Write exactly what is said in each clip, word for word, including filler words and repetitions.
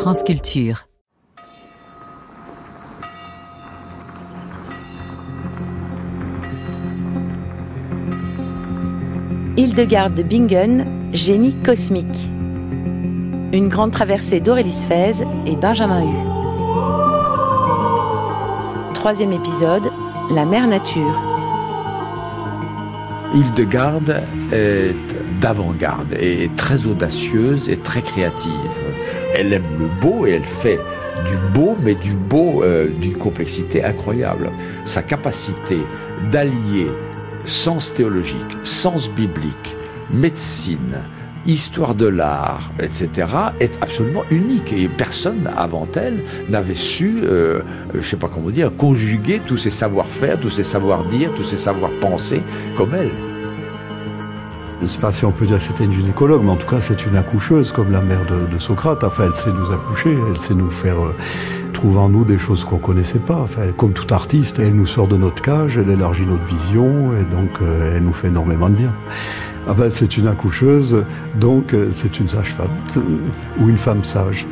France Culture. Hildegarde de Bingen, génie cosmique. Une grande traversée d'Aurélie Sphèze et Benjamin Hu. Troisième épisode, la mère nature. Hildegarde est d'avant-garde et très audacieuse et très créative. Elle aime le beau et elle fait du beau, mais du beau euh, d'une complexité incroyable. Sa capacité d'allier sens théologique, sens biblique, médecine, histoire de l'art, et cetera, est absolument unique. Et personne avant elle n'avait su, euh, je ne sais pas comment dire, conjuguer tous ses savoir-faire, tous ses savoir-dire, tous ses savoir-penser comme elle. Je ne sais pas si on peut dire que c'était une gynécologue, mais en tout cas c'est une accoucheuse comme la mère de, de Socrate. Enfin, elle sait nous accoucher, elle sait nous faire euh, trouver en nous des choses qu'on ne connaissait pas. Enfin, comme tout artiste, elle nous sort de notre cage, elle élargit notre vision, et donc euh, elle nous fait énormément de bien. Ah ben, c'est une accoucheuse, donc euh, c'est une sage-femme, euh, ou une femme sage.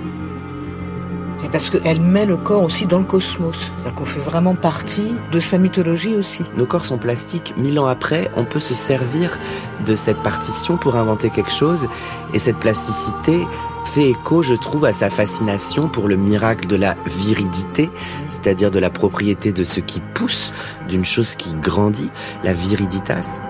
Et parce qu'elle met le corps aussi dans le cosmos, c'est-à-dire qu'on fait vraiment partie de sa mythologie aussi. Nos corps sont plastiques, mille ans après, on peut se servir de cette partition pour inventer quelque chose, et cette plasticité fait écho, je trouve, à sa fascination pour le miracle de la viridité, c'est-à-dire de la propriété de ce qui pousse, d'une chose qui grandit, la viriditas.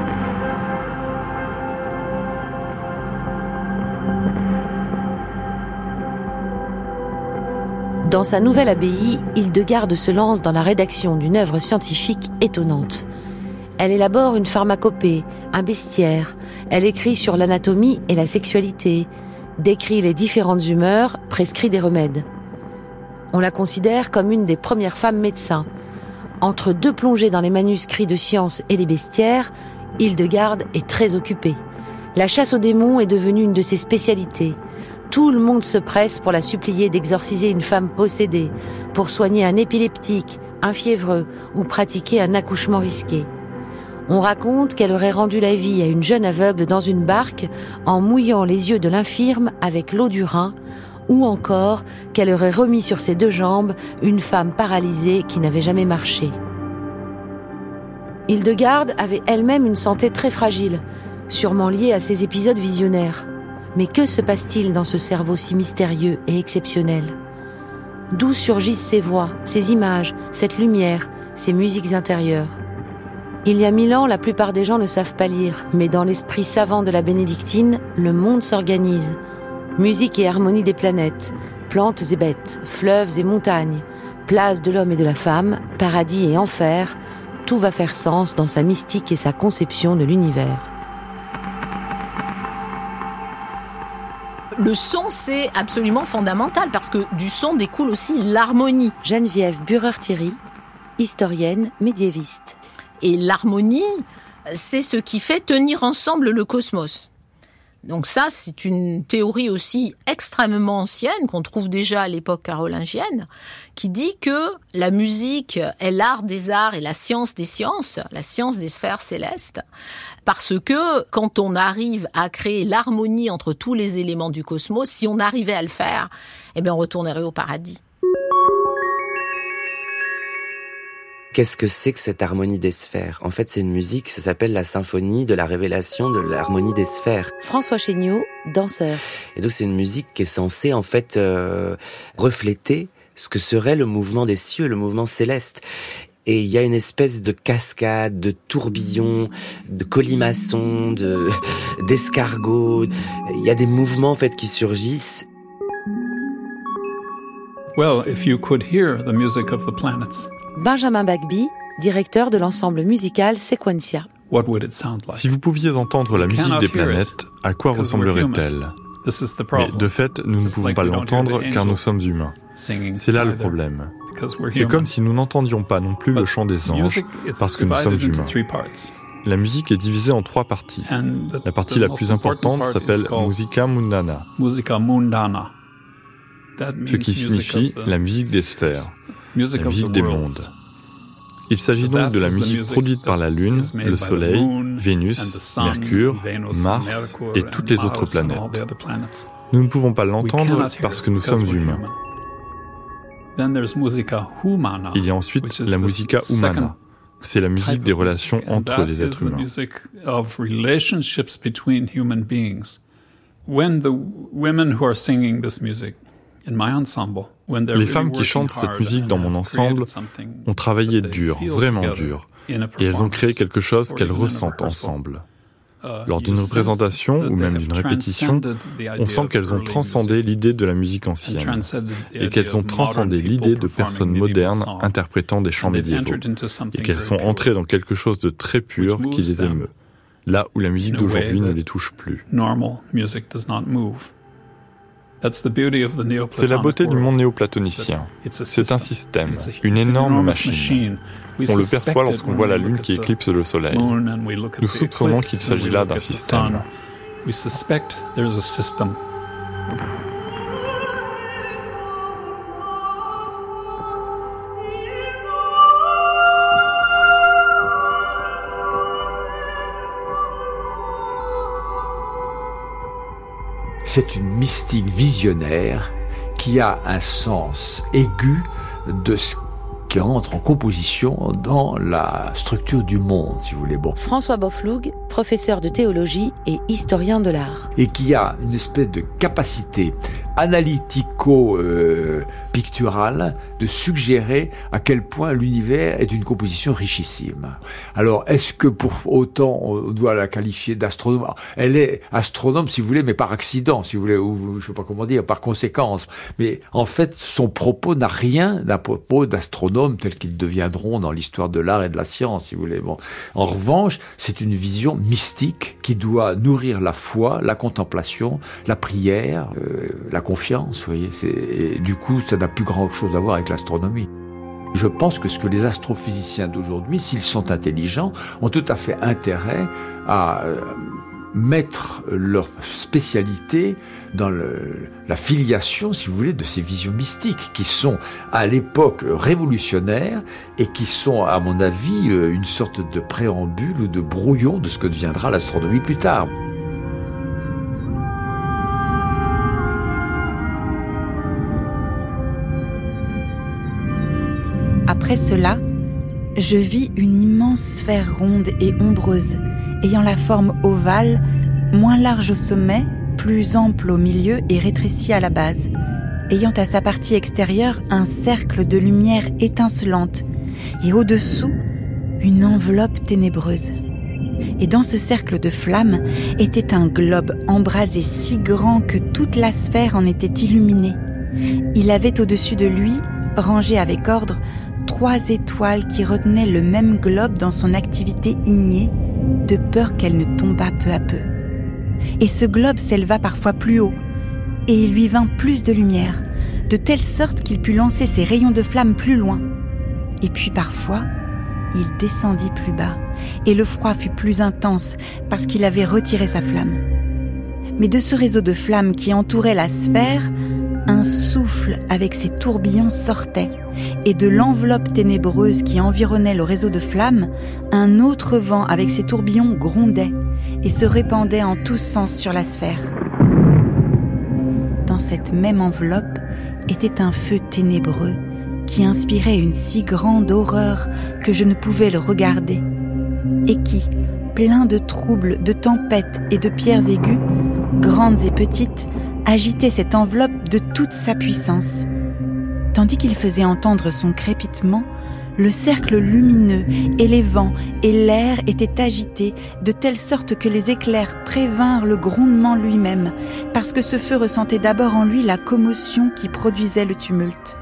Dans sa nouvelle abbaye, Hildegarde se lance dans la rédaction d'une œuvre scientifique étonnante. Elle élabore une pharmacopée, un bestiaire. Elle écrit sur l'anatomie et la sexualité, décrit les différentes humeurs, prescrit des remèdes. On la considère comme une des premières femmes médecins. Entre deux plongées dans les manuscrits de science et les bestiaires, Hildegarde est très occupée. La chasse aux démons est devenue une de ses spécialités. Tout le monde se presse pour la supplier d'exorciser une femme possédée, pour soigner un épileptique, un fiévreux ou pratiquer un accouchement risqué. On raconte qu'elle aurait rendu la vie à une jeune aveugle dans une barque en mouillant les yeux de l'infirme avec l'eau du Rhin, ou encore qu'elle aurait remis sur ses deux jambes une femme paralysée qui n'avait jamais marché. Hildegarde avait elle-même une santé très fragile, sûrement liée à ses épisodes visionnaires. Mais que se passe-t-il dans ce cerveau si mystérieux et exceptionnel ? D'où surgissent ces voix, ces images, cette lumière, ces musiques intérieures ? Il y a mille ans, la plupart des gens ne savent pas lire, mais dans l'esprit savant de la bénédictine, le monde s'organise. Musique et harmonie des planètes, plantes et bêtes, fleuves et montagnes, place de l'homme et de la femme, paradis et enfer, tout va faire sens dans sa mystique et sa conception de l'univers. Le son, c'est absolument fondamental parce que du son découle aussi l'harmonie. Geneviève Burer-Thierry, historienne médiéviste. Et l'harmonie, c'est ce qui fait tenir ensemble le cosmos. Donc ça, c'est une théorie aussi extrêmement ancienne qu'on trouve déjà à l'époque carolingienne, qui dit que la musique est l'art des arts et la science des sciences, la science des sphères célestes, parce que quand on arrive à créer l'harmonie entre tous les éléments du cosmos, si on arrivait à le faire, eh bien on retournerait au paradis. Qu'est-ce que c'est que cette harmonie des sphères ? En fait, c'est une musique, ça s'appelle la symphonie de la révélation de l'harmonie des sphères. François Chéniaud, danseur. Et donc, c'est une musique qui est censée, en fait, euh, refléter ce que serait le mouvement des cieux, le mouvement céleste. Et il y a une espèce de cascade, de tourbillon, de colimaçon, de, d'escargot. Il y a des mouvements, en fait, qui surgissent. Well, if you could hear the music of the planets. Benjamin Bagby, directeur de l'ensemble musical Sequentia. Si vous pouviez entendre la musique des planètes, à quoi ressemblerait-elle ? Mais de fait, nous ne pouvons pas l'entendre car nous sommes humains. C'est là le problème. C'est comme si nous n'entendions pas non plus le chant des anges parce que nous sommes humains. La musique est divisée en trois parties. La partie la plus importante s'appelle Musica Mundana, ce qui signifie la musique des sphères, la musique des mondes. Il s'agit donc de la musique produite par la Lune, le Soleil, Vénus, Mercure, Mars et toutes les autres planètes. Nous ne pouvons pas l'entendre parce que nous sommes humains. Il y a ensuite la musica humana. C'est la musique des relations entre les êtres humains. Les femmes qui chantent cette musique dans mon ensemble ont travaillé dur, vraiment dur, et elles ont créé quelque chose qu'elles ressentent ensemble. Lors d'une représentation ou même d'une répétition, on sent qu'elles ont transcendé l'idée de la musique ancienne et qu'elles ont transcendé l'idée de personnes modernes interprétant des chants médiévaux et qu'elles sont entrées dans quelque chose de très pur qui les émeut, là où la musique d'aujourd'hui ne les touche plus. C'est la beauté du monde néoplatonicien. C'est un système, une énorme machine. On le perçoit lorsqu'on voit la Lune qui éclipse le Soleil. Nous soupçonnons qu'il s'agit là d'un système. C'est une mystique visionnaire qui a un sens aigu de ce qui entre en composition dans la structure du monde, si vous voulez. Bon. François Boffloug, professeur de théologie et historien de l'art. Et qui a une espèce de capacité analytico-picturale euh, de suggérer à quel point l'univers est d'une composition richissime. Alors, est-ce que pour autant on doit la qualifier d'astronome ? Elle est astronome, si vous voulez, mais par accident, si vous voulez, ou je ne sais pas comment dire, par conséquence. Mais en fait, son propos n'a rien d'un propos d'astronome tel qu'ils deviendront dans l'histoire de l'art et de la science, si vous voulez. Bon. En revanche, c'est une vision mystique qui doit nourrir la foi, la contemplation, la prière, euh, la confiance, vous voyez. C'est, et du coup, ça n'a plus grand-chose à voir avec l'astronomie. Je pense que ce que les astrophysiciens d'aujourd'hui, s'ils sont intelligents, ont tout à fait intérêt à euh, mettre leur spécialité dans le, la filiation, si vous voulez, de ces visions mystiques qui sont à l'époque révolutionnaires et qui sont, à mon avis, une sorte de préambule ou de brouillon de ce que deviendra l'astronomie plus tard. Après cela, je vis une immense sphère ronde et ombreuse, ayant la forme ovale, moins large au sommet, plus ample au milieu et rétrécie à la base, ayant à sa partie extérieure un cercle de lumière étincelante, et au-dessous, une enveloppe ténébreuse. Et dans ce cercle de flammes était un globe embrasé si grand que toute la sphère en était illuminée. Il avait au-dessus de lui, rangé avec ordre, trois étoiles qui retenaient le même globe dans son activité ignée, de peur qu'elle ne tombât peu à peu. Et ce globe s'éleva parfois plus haut, et il lui vint plus de lumière, de telle sorte qu'il put lancer ses rayons de flamme plus loin. Et puis parfois, il descendit plus bas, et le froid fut plus intense parce qu'il avait retiré sa flamme. Mais de ce réseau de flammes qui entourait la sphère, un souffle avec ses tourbillons sortait, et de l'enveloppe ténébreuse qui environnait le réseau de flammes, un autre vent avec ses tourbillons grondait et se répandait en tous sens sur la sphère. Dans cette même enveloppe était un feu ténébreux qui inspirait une si grande horreur que je ne pouvais le regarder, et qui, plein de troubles, de tempêtes et de pierres aiguës, grandes et petites, agitait cette enveloppe de toute sa puissance. Tandis qu'il faisait entendre son crépitement, le cercle lumineux et les vents et l'air étaient agités de telle sorte que les éclairs prévinrent le grondement lui-même, parce que ce feu ressentait d'abord en lui la commotion qui produisait le tumulte.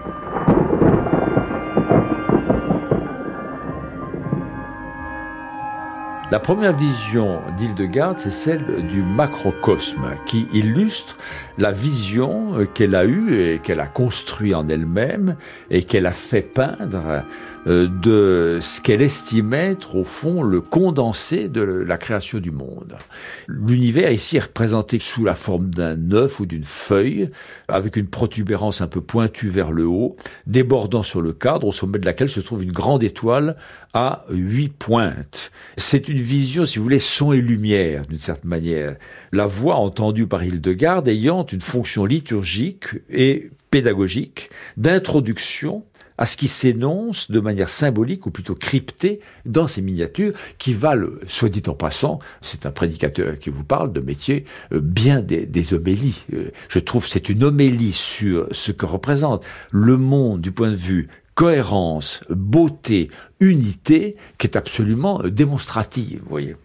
La première vision d'Hildegard, c'est celle du macrocosme, qui illustre la vision qu'elle a eue et qu'elle a construite en elle-même et qu'elle a fait peindre de ce qu'elle estimait être, au fond, le condensé de la création du monde. L'univers ici est représenté sous la forme d'un œuf ou d'une feuille, avec une protubérance un peu pointue vers le haut, débordant sur le cadre, au sommet de laquelle se trouve une grande étoile à huit pointes. C'est une vision, si vous voulez, son et lumière, d'une certaine manière. La voix entendue par Hildegard ayant une fonction liturgique et pédagogique d'introduction à ce qui s'énonce de manière symbolique ou plutôt cryptée dans ces miniatures qui valent, soit dit en passant, c'est un prédicateur qui vous parle de métier, bien des, des homélies. Je trouve que c'est une homélie sur ce que représente le monde du point de vue cohérence, beauté, unité, qui est absolument démonstrative, vous voyez.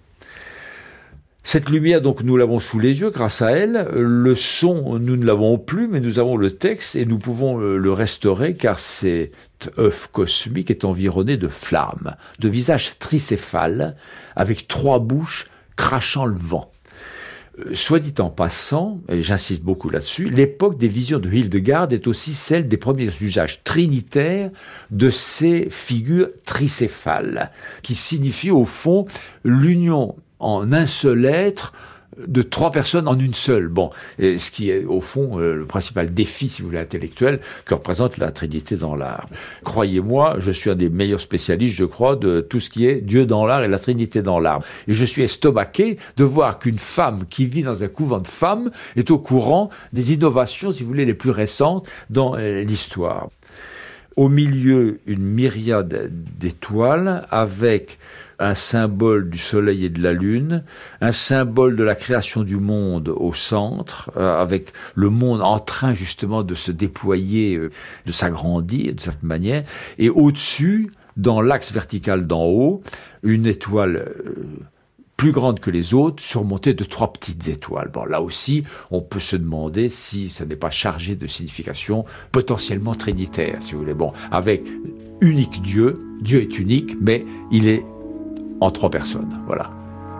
Cette lumière, donc, nous l'avons sous les yeux grâce à elle. Le son, nous ne l'avons plus, mais nous avons le texte et nous pouvons le restaurer car cet œuf cosmique est environné de flammes, de visages tricéphales avec trois bouches crachant le vent. Soit dit en passant, et j'insiste beaucoup là-dessus, l'époque des visions de Hildegard est aussi celle des premiers usages trinitaires de ces figures tricéphales, qui signifient au fond l'union en un seul être de trois personnes en une seule. Bon, et ce qui est au fond euh, le principal défi, si vous voulez, intellectuel que représente la Trinité dans l'art. Croyez-moi, je suis un des meilleurs spécialistes, je crois, de tout ce qui est Dieu dans l'art et la Trinité dans l'art. Et je suis estomaqué de voir qu'une femme qui vit dans un couvent de femmes est au courant des innovations, si vous voulez, les plus récentes dans euh, l'histoire. Au milieu, une myriade d'étoiles avec un symbole du soleil et de la lune, un symbole de la création du monde au centre, euh, avec le monde en train justement de se déployer, euh, de s'agrandir de cette manière, et au-dessus, dans l'axe vertical d'en haut, une étoile euh, plus grande que les autres, surmontée de trois petites étoiles. Bon, là aussi, on peut se demander si ça n'est pas chargé de signification potentiellement trinitaire, si vous voulez. Bon, avec unique Dieu, Dieu est unique, mais il est en trois personnes, voilà.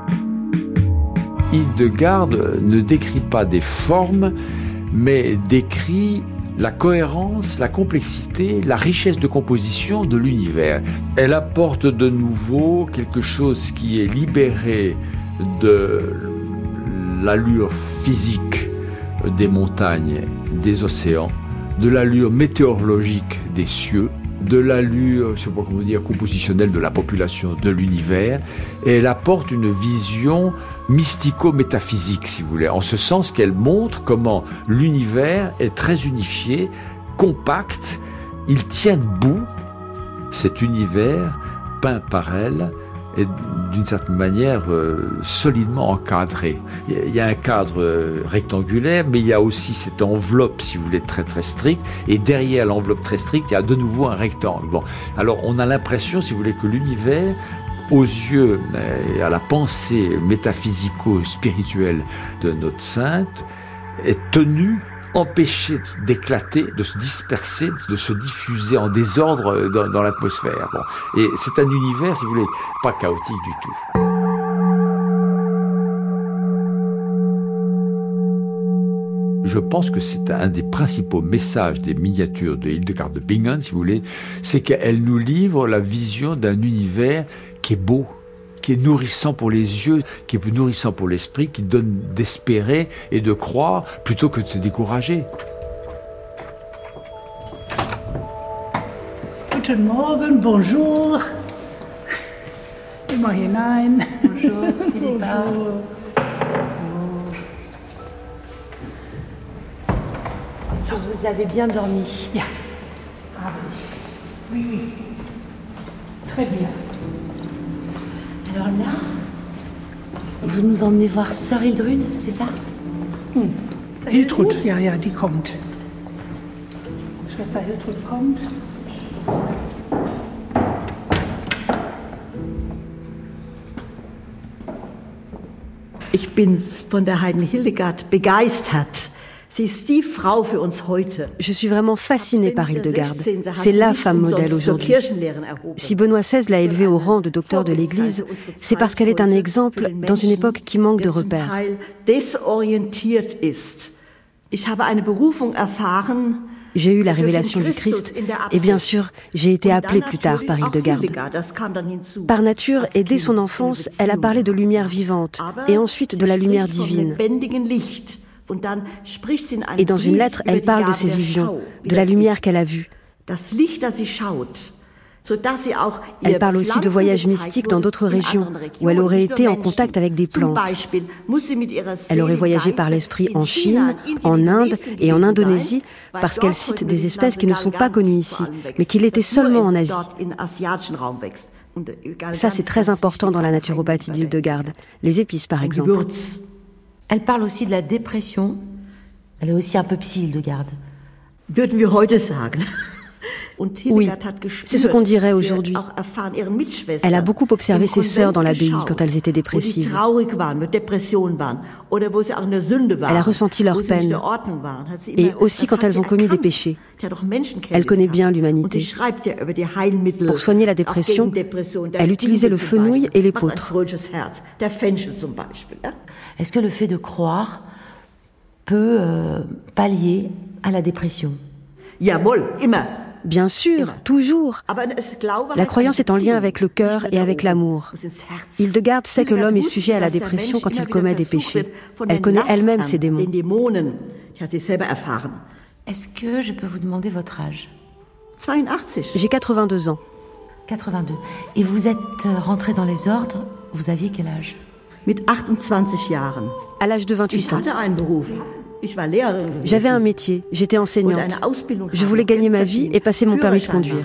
Hildegard ne décrit pas des formes, mais décrit la cohérence, la complexité, la richesse de composition de l'univers. Elle apporte de nouveau quelque chose qui est libéré de l'allure physique des montagnes, des océans, de l'allure météorologique des cieux, de l'allure, je sais pas comment dire, compositionnelle de la population de l'univers, et elle apporte une vision mystico-métaphysique, si vous voulez, en ce sens qu'elle montre comment l'univers est très unifié, compact, il tient debout, cet univers peint par elle, est d'une certaine manière euh, solidement encadré. Il y a un cadre euh, rectangulaire, mais il y a aussi cette enveloppe, si vous voulez, très très stricte, et derrière l'enveloppe très stricte, il y a de nouveau un rectangle. Bon, alors on a l'impression, si vous voulez, que l'univers, aux yeux et à la pensée métaphysico-spirituelle de notre sainte, est tenu, empêché d'éclater, de se disperser, de se diffuser en désordre dans, dans l'atmosphère. Bon. Et c'est un univers, si vous voulez, pas chaotique du tout. Je pense que c'est un des principaux messages des miniatures de Hildegard de Bingen, si vous voulez, c'est qu'elle nous livre la vision d'un univers qui est beau, qui est nourrissant pour les yeux, qui est nourrissant pour l'esprit, qui donne d'espérer et de croire plutôt que de se décourager. Guten Morgen, bonjour. Immer hinein. Bonjour, Philippa. Bonjour. So, vous avez bien dormi? Ja. Ah oui. Oui, oui. Très bien. Alors là, vous nous emmenez voir Sœur Hildrud, c'est ça? Hm. Hiltrud, ja, ja, die kommt. Schwester Hiltrud kommt. Ich bin von der heiligen Hildegard begeistert. Je suis vraiment fascinée par Hildegarde. C'est la femme modèle aujourd'hui. Si Benoît seize l'a élevée au rang de docteur de l'Église, c'est parce qu'elle est un exemple dans une époque qui manque de repères. J'ai eu la révélation du Christ et bien sûr, j'ai été appelée plus tard par Hildegarde. Par nature et dès son enfance, elle a parlé de lumière vivante et ensuite de la lumière divine. Et dans une lettre, elle parle de ses visions, de la lumière qu'elle a vue. Elle parle aussi de voyages mystiques dans d'autres régions, où elle aurait été en contact avec des plantes. Elle aurait voyagé par l'esprit en Chine, en Inde et en Indonésie, parce qu'elle cite des espèces qui ne sont pas connues ici, mais qui l'étaient seulement en Asie. Ça, c'est très important dans la naturopathie d'Hildegarde. Les épices, par exemple. Elle parle aussi de la dépression. Elle est aussi un peu psy, Hildegarde. Oui, c'est ce qu'on dirait aujourd'hui. Elle a beaucoup observé ses sœurs dans l'abbaye quand elles étaient dépressives. Elle a ressenti leur peine, et aussi quand elles ont commis des péchés. Elle connaît bien l'humanité. Pour soigner la dépression, elle utilisait le fenouil et l'épeautre. Est-ce que le fait de croire peut euh, pallier à la dépression? Bien sûr, toujours. La croyance est en lien avec le cœur et avec l'amour. Hildegarde sait que l'homme est sujet à la dépression quand il commet des péchés. Elle connaît elle-même ses démons. Est-ce que je peux vous demander votre âge? J'ai quatre-vingt-deux ans. quatre-vingt-deux. Et vous êtes rentrée dans les ordres, vous aviez quel âge? À l'âge de vingt-huit ans. J'avais un métier, j'étais enseignante. Je voulais gagner ma vie et passer mon permis de conduire.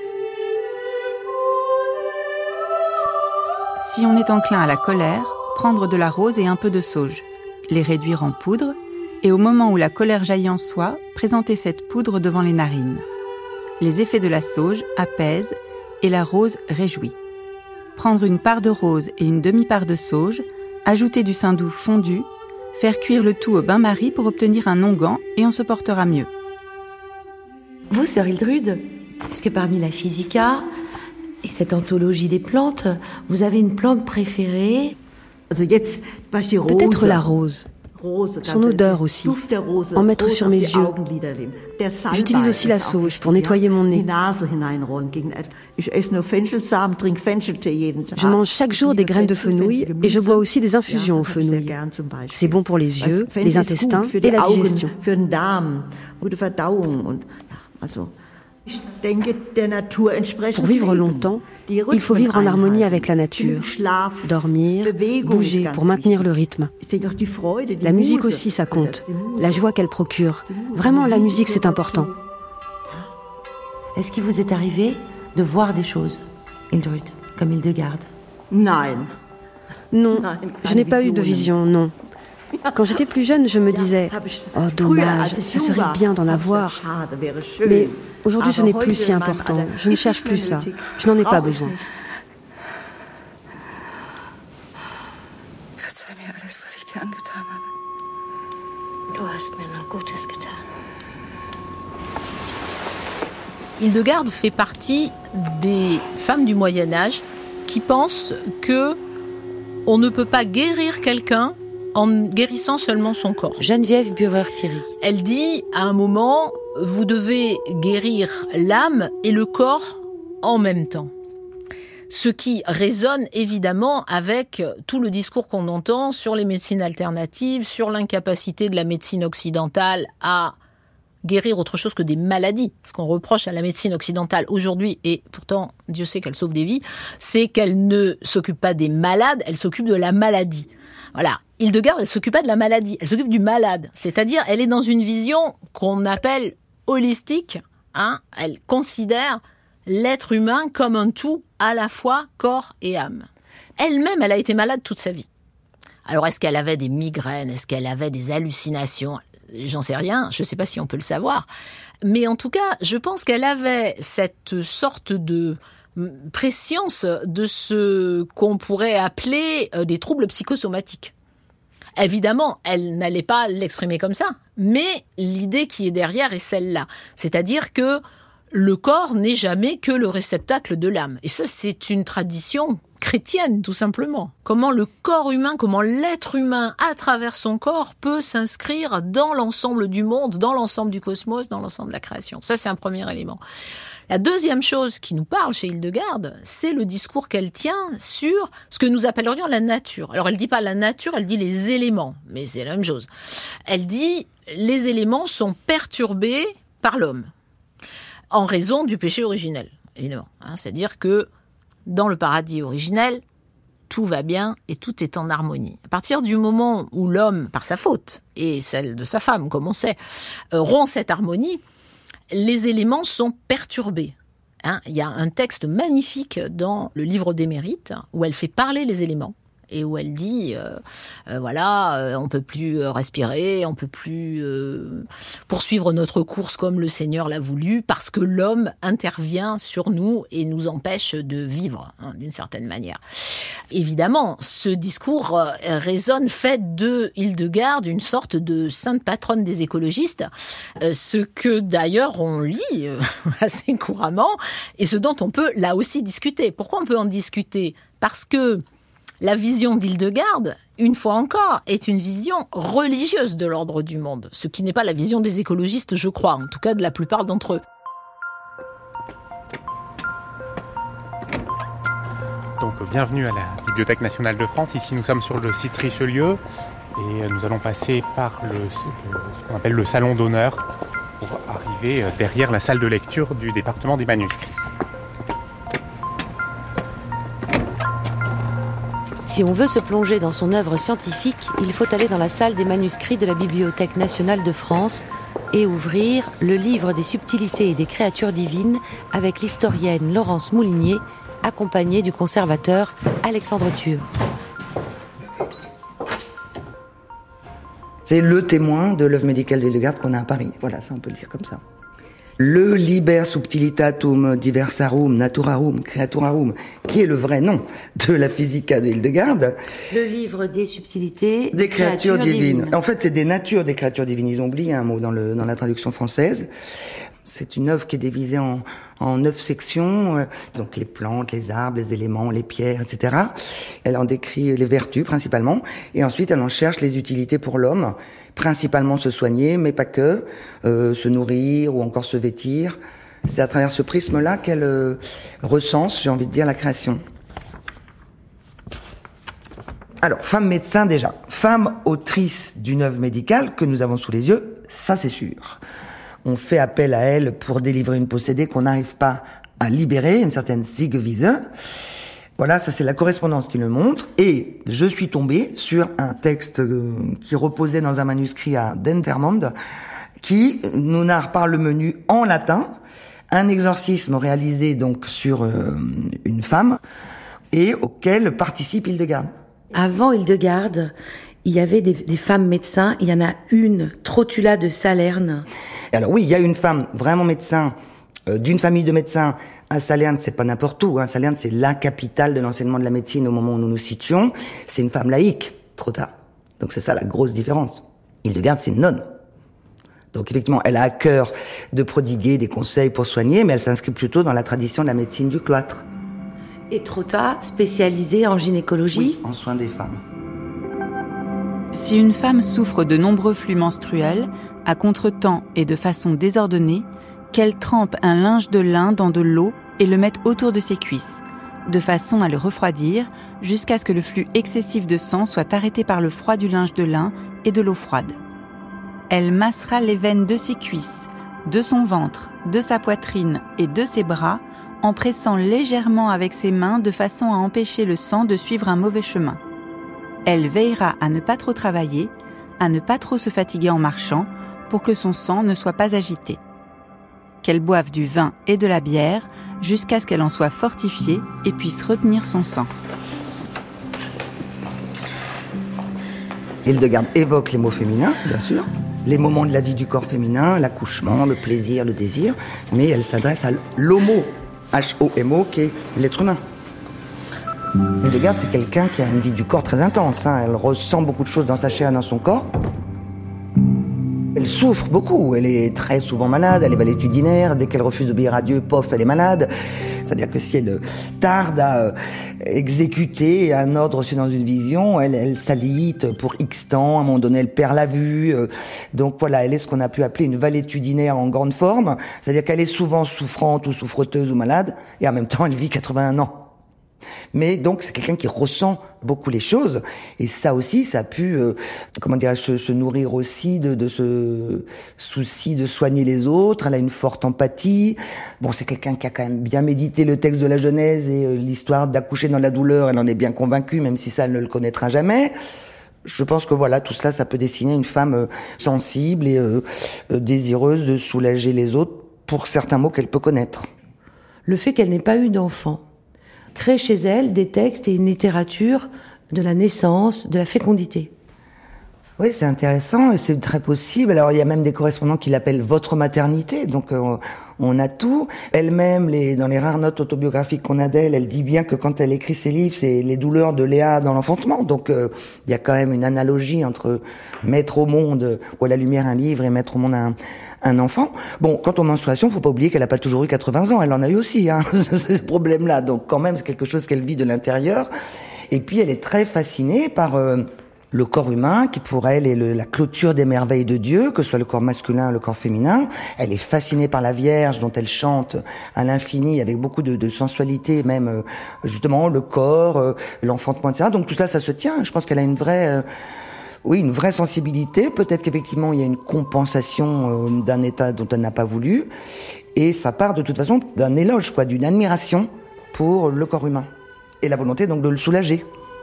Si on est enclin à la colère, prendre de la rose et un peu de sauge, les réduire en poudre, et au moment où la colère jaillit en soi, présenter cette poudre devant les narines. Les effets de la sauge apaisent et la rose réjouit. Prendre une part de rose et une demi-part de sauge, ajouter du saindoux fondu, faire cuire le tout au bain-marie pour obtenir un onguent et on se portera mieux. Vous, sœur Hildrude, est-ce que parmi la Physica et cette anthologie des plantes, vous avez une plante préférée? Peut-être la rose. Son odeur aussi. En mettre sur mes yeux. J'utilise aussi la sauge pour nettoyer mon nez. Je mange chaque jour des graines de fenouil et je bois aussi des infusions au fenouil. C'est bon pour les yeux, les intestins et la digestion. Pour vivre longtemps, il faut vivre en harmonie avec la nature, dormir, bouger pour maintenir le rythme. La musique aussi, ça compte. La joie qu'elle procure. Vraiment, la musique, c'est important. Est-ce qu'il vous est arrivé de voir des choses, Hildrude, comme Hildegarde? Non, je n'ai pas eu de vision, non. Quand j'étais plus jeune, je me disais « Oh, dommage, ça serait bien d'en avoir. » Mais aujourd'hui, ce n'est plus si important. Je ne cherche plus ça. Je n'en ai pas besoin. Verzeih mir alles, was ich dir angetan habe. Du hast mir nur Gutes getan. Hildegarde fait partie des femmes du Moyen-Âge qui pensent que on ne peut pas guérir quelqu'un en guérissant seulement son corps. Geneviève Burer-Thierry. Elle dit, à un moment, vous devez guérir l'âme et le corps en même temps. Ce qui résonne évidemment avec tout le discours qu'on entend sur les médecines alternatives, sur l'incapacité de la médecine occidentale à guérir autre chose que des maladies. Ce qu'on reproche à la médecine occidentale aujourd'hui, et pourtant Dieu sait qu'elle sauve des vies, c'est qu'elle ne s'occupe pas des malades, elle s'occupe de la maladie. Voilà. Hildegarde, elle s'occupe pas de la maladie, elle s'occupe du malade. C'est-à-dire, elle est dans une vision qu'on appelle holistique. Hein. Elle considère l'être humain comme un tout, à la fois corps et âme. Elle-même, elle a été malade toute sa vie. Alors, est-ce qu'elle avait des migraines? Est-ce qu'elle avait des hallucinations? J'en sais rien, je ne sais pas si on peut le savoir. Mais en tout cas, je pense qu'elle avait cette sorte de préscience de ce qu'on pourrait appeler des troubles psychosomatiques. Évidemment, elle n'allait pas l'exprimer comme ça, mais l'idée qui est derrière est celle-là. C'est-à-dire que le corps n'est jamais que le réceptacle de l'âme. Et ça, c'est une tradition chrétienne, tout simplement. Comment le corps humain, comment l'être humain, à travers son corps, peut s'inscrire dans l'ensemble du monde, dans l'ensemble du cosmos, dans l'ensemble de la création. Ça, c'est un premier élément. La deuxième chose qui nous parle chez Hildegarde, c'est le discours qu'elle tient sur ce que nous appellerions la nature. Alors, elle dit pas la nature, elle dit les éléments, mais c'est la même chose. Elle dit les éléments sont perturbés par l'homme en raison du péché originel, évidemment. Hein, c'est-à-dire que dans le paradis originel, tout va bien et tout est en harmonie. À partir du moment où l'homme, par sa faute, et celle de sa femme, comme on sait, euh, rompt cette harmonie, les éléments sont perturbés. Hein, il y a un texte magnifique dans le livre des Mérites où elle fait parler les éléments. Et où elle dit, euh, euh, voilà, euh, on peut plus euh, respirer, on peut plus euh, poursuivre notre course comme le Seigneur l'a voulu, parce que l'homme intervient sur nous et nous empêche de vivre, hein, d'une certaine manière. Évidemment, ce discours euh, résonne, fait de Hildegarde une sorte de sainte patronne des écologistes, euh, ce que d'ailleurs on lit euh, assez couramment, et ce dont on peut là aussi discuter. Pourquoi on peut en discuter ? Parce que la vision d'Hildegarde, une fois encore, est une vision religieuse de l'ordre du monde, ce qui n'est pas la vision des écologistes, je crois, en tout cas de la plupart d'entre eux. Donc, bienvenue à la Bibliothèque nationale de France. Ici, nous sommes sur le site Richelieu et nous allons passer par le, ce qu'on appelle le salon d'honneur pour arriver derrière la salle de lecture du département des manuscrits. Si on veut se plonger dans son œuvre scientifique, il faut aller dans la salle des manuscrits de la Bibliothèque nationale de France et ouvrir le livre des subtilités et des créatures divines avec l'historienne Laurence Moulinier, accompagnée du conservateur Alexandre Thieux. C'est le témoin de l'œuvre médicale d'Hildegarde qu'on a à Paris. Voilà, ça on peut le dire comme ça. Le Liber Subtilitatum Diversarum Naturarum Creaturarum, qui est le vrai nom de la Physica de Hildegarde. Le livre des subtilités des créatures, créatures divines. divines. En fait, c'est des natures des créatures divines. Ils ont oublié un mot dans, le, dans la traduction française. C'est une œuvre qui est divisée en, en neuf sections, euh, donc les plantes, les arbres, les éléments, les pierres, et cetera. Elle en décrit les vertus principalement, et ensuite elle en cherche les utilités pour l'homme, principalement se soigner, mais pas que, euh, se nourrir ou encore se vêtir. C'est à travers ce prisme-là qu'elle euh, recense, j'ai envie de dire, la création. Alors, femme médecin déjà, femme autrice d'une œuvre médicale que nous avons sous les yeux, ça c'est sûr. On fait appel à elle pour délivrer une possédée qu'on n'arrive pas à libérer, une certaine Siegwiese. Voilà, ça c'est la correspondance qui le montre. Et je suis tombé sur un texte qui reposait dans un manuscrit à Dentermonde, qui nous narre par le menu en latin un exorcisme réalisé donc sur euh, une femme et auquel participe Hildegarde. Avant Hildegarde, il y avait des, des femmes médecins. Il y en a une, Trotula de Salerne. Alors oui, il y a une femme vraiment médecin, euh, d'une famille de médecins à Salerne, c'est pas n'importe où. Hein. Salerne, c'est la capitale de l'enseignement de la médecine au moment où nous nous situons. C'est une femme laïque, Trotta. Donc c'est ça la grosse différence. Hildegarde, c'est une nonne. Donc effectivement, elle a à cœur de prodiguer des conseils pour soigner, mais elle s'inscrit plutôt dans la tradition de la médecine du cloître. Et Trotta, spécialisée en gynécologie ? Oui, en soins des femmes. Si une femme souffre de nombreux flux menstruels, à contretemps et de façon désordonnée, qu'elle trempe un linge de lin dans de l'eau et le mette autour de ses cuisses, de façon à le refroidir jusqu'à ce que le flux excessif de sang soit arrêté par le froid du linge de lin et de l'eau froide. Elle massera les veines de ses cuisses, de son ventre, de sa poitrine et de ses bras en pressant légèrement avec ses mains de façon à empêcher le sang de suivre un mauvais chemin. Elle veillera à ne pas trop travailler, à ne pas trop se fatiguer en marchant, pour que son sang ne soit pas agité. Qu'elle boive du vin et de la bière jusqu'à ce qu'elle en soit fortifiée et puisse retenir son sang. Hildegarde évoque les mots féminins, bien sûr, les moments de la vie du corps féminin, l'accouchement, le plaisir, le désir, mais elle s'adresse à l'homo, H O M O, qui est l'être humain. Hildegard, c'est quelqu'un qui a une vie du corps très intense. Hein. Elle ressent beaucoup de choses dans sa chair et dans son corps. Elle souffre beaucoup, elle est très souvent malade, elle est valétudinaire, dès qu'elle refuse d'obéir à Dieu, pof, elle est malade. C'est-à-dire que si elle tarde à euh, exécuter un ordre reçu dans une vision, elle, elle s'alite pour X temps, à un moment donné elle perd la vue. Euh, donc voilà, elle est ce qu'on a pu appeler une valétudinaire en grande forme, c'est-à-dire qu'elle est souvent souffrante ou souffreteuse ou malade, et en même temps elle vit quatre-vingt-un ans. Mais donc c'est quelqu'un qui ressent beaucoup les choses, et ça aussi, ça a pu, euh, comment dirais-je, se, se nourrir aussi de, de ce souci de soigner les autres. Elle a une forte empathie. Bon, c'est quelqu'un qui a quand même bien médité le texte de la Genèse et euh, l'histoire d'accoucher dans la douleur. Elle en est bien convaincue, même si ça, elle ne le connaîtra jamais. Je pense que voilà, tout cela, ça peut dessiner une femme euh, sensible et euh, euh, désireuse de soulager les autres pour certains mots qu'elle peut connaître. Le fait qu'elle n'ait pas eu d'enfant crée chez elle des textes et une littérature de la naissance, de la fécondité. Oui, c'est intéressant et c'est très possible. Alors, il y a même des correspondants qui l'appellent « votre maternité », donc euh, on a tout. Elle-même, les, dans les rares notes autobiographiques qu'on a d'elle, elle dit bien que quand elle écrit ses livres, c'est les douleurs de Léa dans l'enfantement. Donc, euh, il y a quand même une analogie entre mettre au monde, ou à la lumière un livre, et mettre au monde un, un enfant. Bon, quant aux menstruations, faut pas oublier qu'elle a pas toujours eu quatre-vingts ans. Elle en a eu aussi, hein, ce problème-là. Donc, quand même, c'est quelque chose qu'elle vit de l'intérieur. Et puis, elle est très fascinée par euh, le corps humain, qui pour elle est le, la clôture des merveilles de Dieu, que ce soit le corps masculin ou le corps féminin. Elle est fascinée par la Vierge, dont elle chante à l'infini, avec beaucoup de, de sensualité, même euh, justement le corps, euh, l'enfantement, et cetera. Donc, tout ça, ça se tient. Je pense qu'elle a une vraie... Euh, Oui, une vraie sensibilité. Peut-être qu'effectivement, il y a une compensation euh, d'un état dont elle n'a pas voulu. Et ça part de toute façon d'un éloge, quoi, d'une admiration pour le corps humain. Et la volonté donc de le soulager.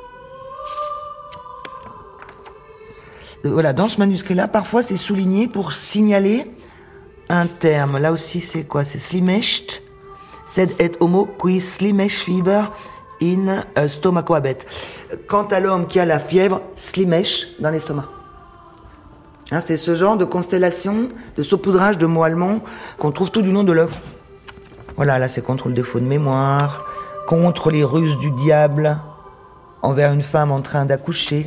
Euh, voilà, dans ce manuscrit-là, parfois c'est souligné pour signaler un terme. Là aussi, c'est quoi? C'est slimecht. Sed et homo qui slimecht fiber in stomaco habet. Quant à l'homme qui a la fièvre, slimesh dans l'estomac. Hein, c'est ce genre de constellation, de saupoudrage de mots allemands qu'on trouve tout du long de l'œuvre. Voilà, là c'est contre le défaut de mémoire, contre les ruses du diable envers une femme en train d'accoucher.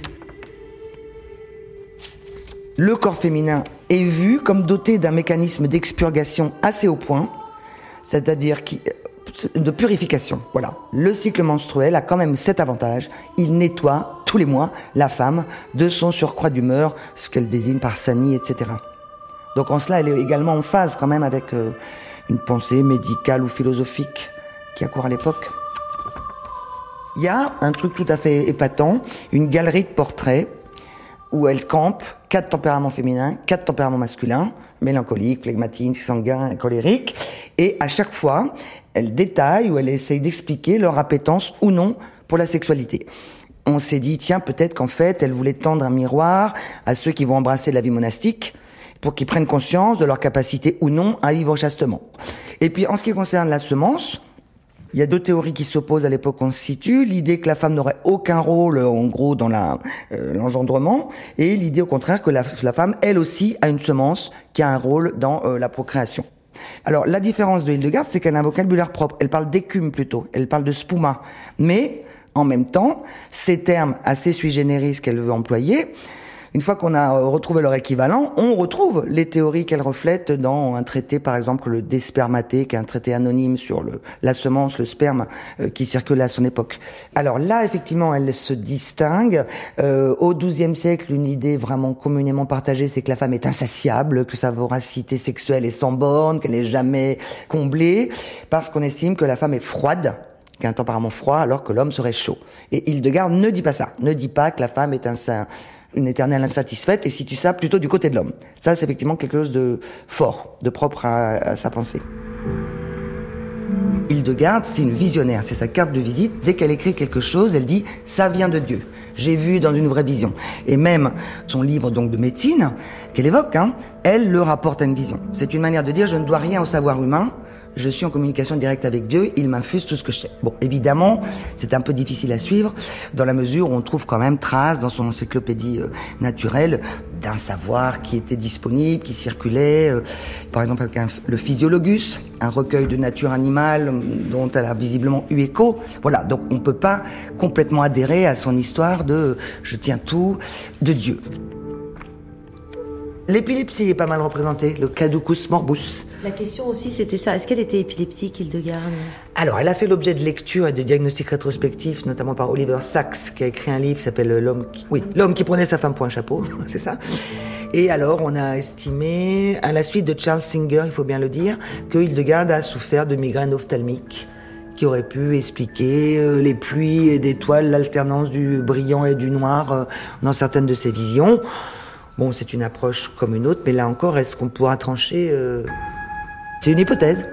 Le corps féminin est vu comme doté d'un mécanisme d'expurgation assez haut point, c'est-à-dire qui... de purification, voilà. Le cycle menstruel a quand même cet avantage, il nettoie tous les mois la femme de son surcroît d'humeur, ce qu'elle désigne par sanie, et cetera. Donc en cela, elle est également en phase quand même avec euh, une pensée médicale ou philosophique qui accourt à l'époque. Il y a un truc tout à fait épatant, une galerie de portraits où elle campe quatre tempéraments féminins, quatre tempéraments masculins, mélancolique, phlegmatique, sanguin, colérique, et à chaque fois, elle détaille ou elle essaye d'expliquer leur appétence ou non pour la sexualité. On s'est dit, tiens, peut-être qu'en fait, elle voulait tendre un miroir à ceux qui vont embrasser la vie monastique pour qu'ils prennent conscience de leur capacité ou non à vivre chastement. Et puis, en ce qui concerne la semence, il y a deux théories qui s'opposent à l'époque où on se situe. L'idée que la femme n'aurait aucun rôle, en gros, dans la, euh, l'engendrement, et l'idée, au contraire, que la, la femme, elle aussi, a une semence qui a un rôle dans euh, la procréation. Alors, la différence de Hildegard, c'est qu'elle a un vocabulaire propre. Elle parle d'écume plutôt. Elle parle de spuma. Mais, en même temps, ces termes assez sui generis qu'elle veut employer, une fois qu'on a retrouvé leur équivalent, on retrouve les théories qu'elle reflète dans un traité, par exemple, le De Spermate, qui est un traité anonyme sur le, la semence, le sperme, euh, qui circulait à son époque. Alors là, effectivement, elle se distingue. Euh, au douzième siècle, une idée vraiment communément partagée, c'est que la femme est insatiable, que sa voracité sexuelle est sans borne, qu'elle n'est jamais comblée, parce qu'on estime que la femme est froide, qui a un tempérament froid, alors que l'homme serait chaud. Et Hildegard ne dit pas ça, ne dit pas que la femme est un saint, une éternelle insatisfaite, et situe ça plutôt du côté de l'homme. Ça, c'est effectivement quelque chose de fort, de propre à, à sa pensée. Hildegard, c'est une visionnaire, c'est sa carte de visite. Dès qu'elle écrit quelque chose, elle dit « ça vient de Dieu, j'ai vu dans une vraie vision ». Et même son livre donc de médecine, qu'elle évoque, hein, elle le rapporte à une vision. C'est une manière de dire « je ne dois rien au savoir humain, je suis en communication directe avec Dieu, il m'infuse tout ce que je sais. Bon, évidemment, c'est un peu difficile à suivre, dans la mesure où on trouve quand même trace dans son encyclopédie euh, naturelle d'un savoir qui était disponible, qui circulait, euh, par exemple avec un, le Physiologus, un recueil de nature animale dont elle a visiblement eu écho. Voilà, donc on ne peut pas complètement adhérer à son histoire de « je tiens tout de Dieu ». L'épilepsie est pas mal représentée, le caducus morbus. La question aussi, c'était ça. Est-ce qu'elle était épileptique, Hildegard ? Alors, elle a fait l'objet de lectures et de diagnostics rétrospectifs, notamment par Oliver Sacks, qui a écrit un livre qui s'appelle L'homme qui... Oui, L'homme qui prenait sa femme pour un chapeau, c'est ça. Et alors, on a estimé, à la suite de Charles Singer, il faut bien le dire, que Hildegard a souffert de migraines ophtalmiques, qui aurait pu expliquer euh, les pluies d'étoiles, l'alternance du brillant et du noir euh, dans certaines de ses visions. Bon, c'est une approche comme une autre, mais là encore, est-ce qu'on pourra trancher euh... C'est une hypothèse.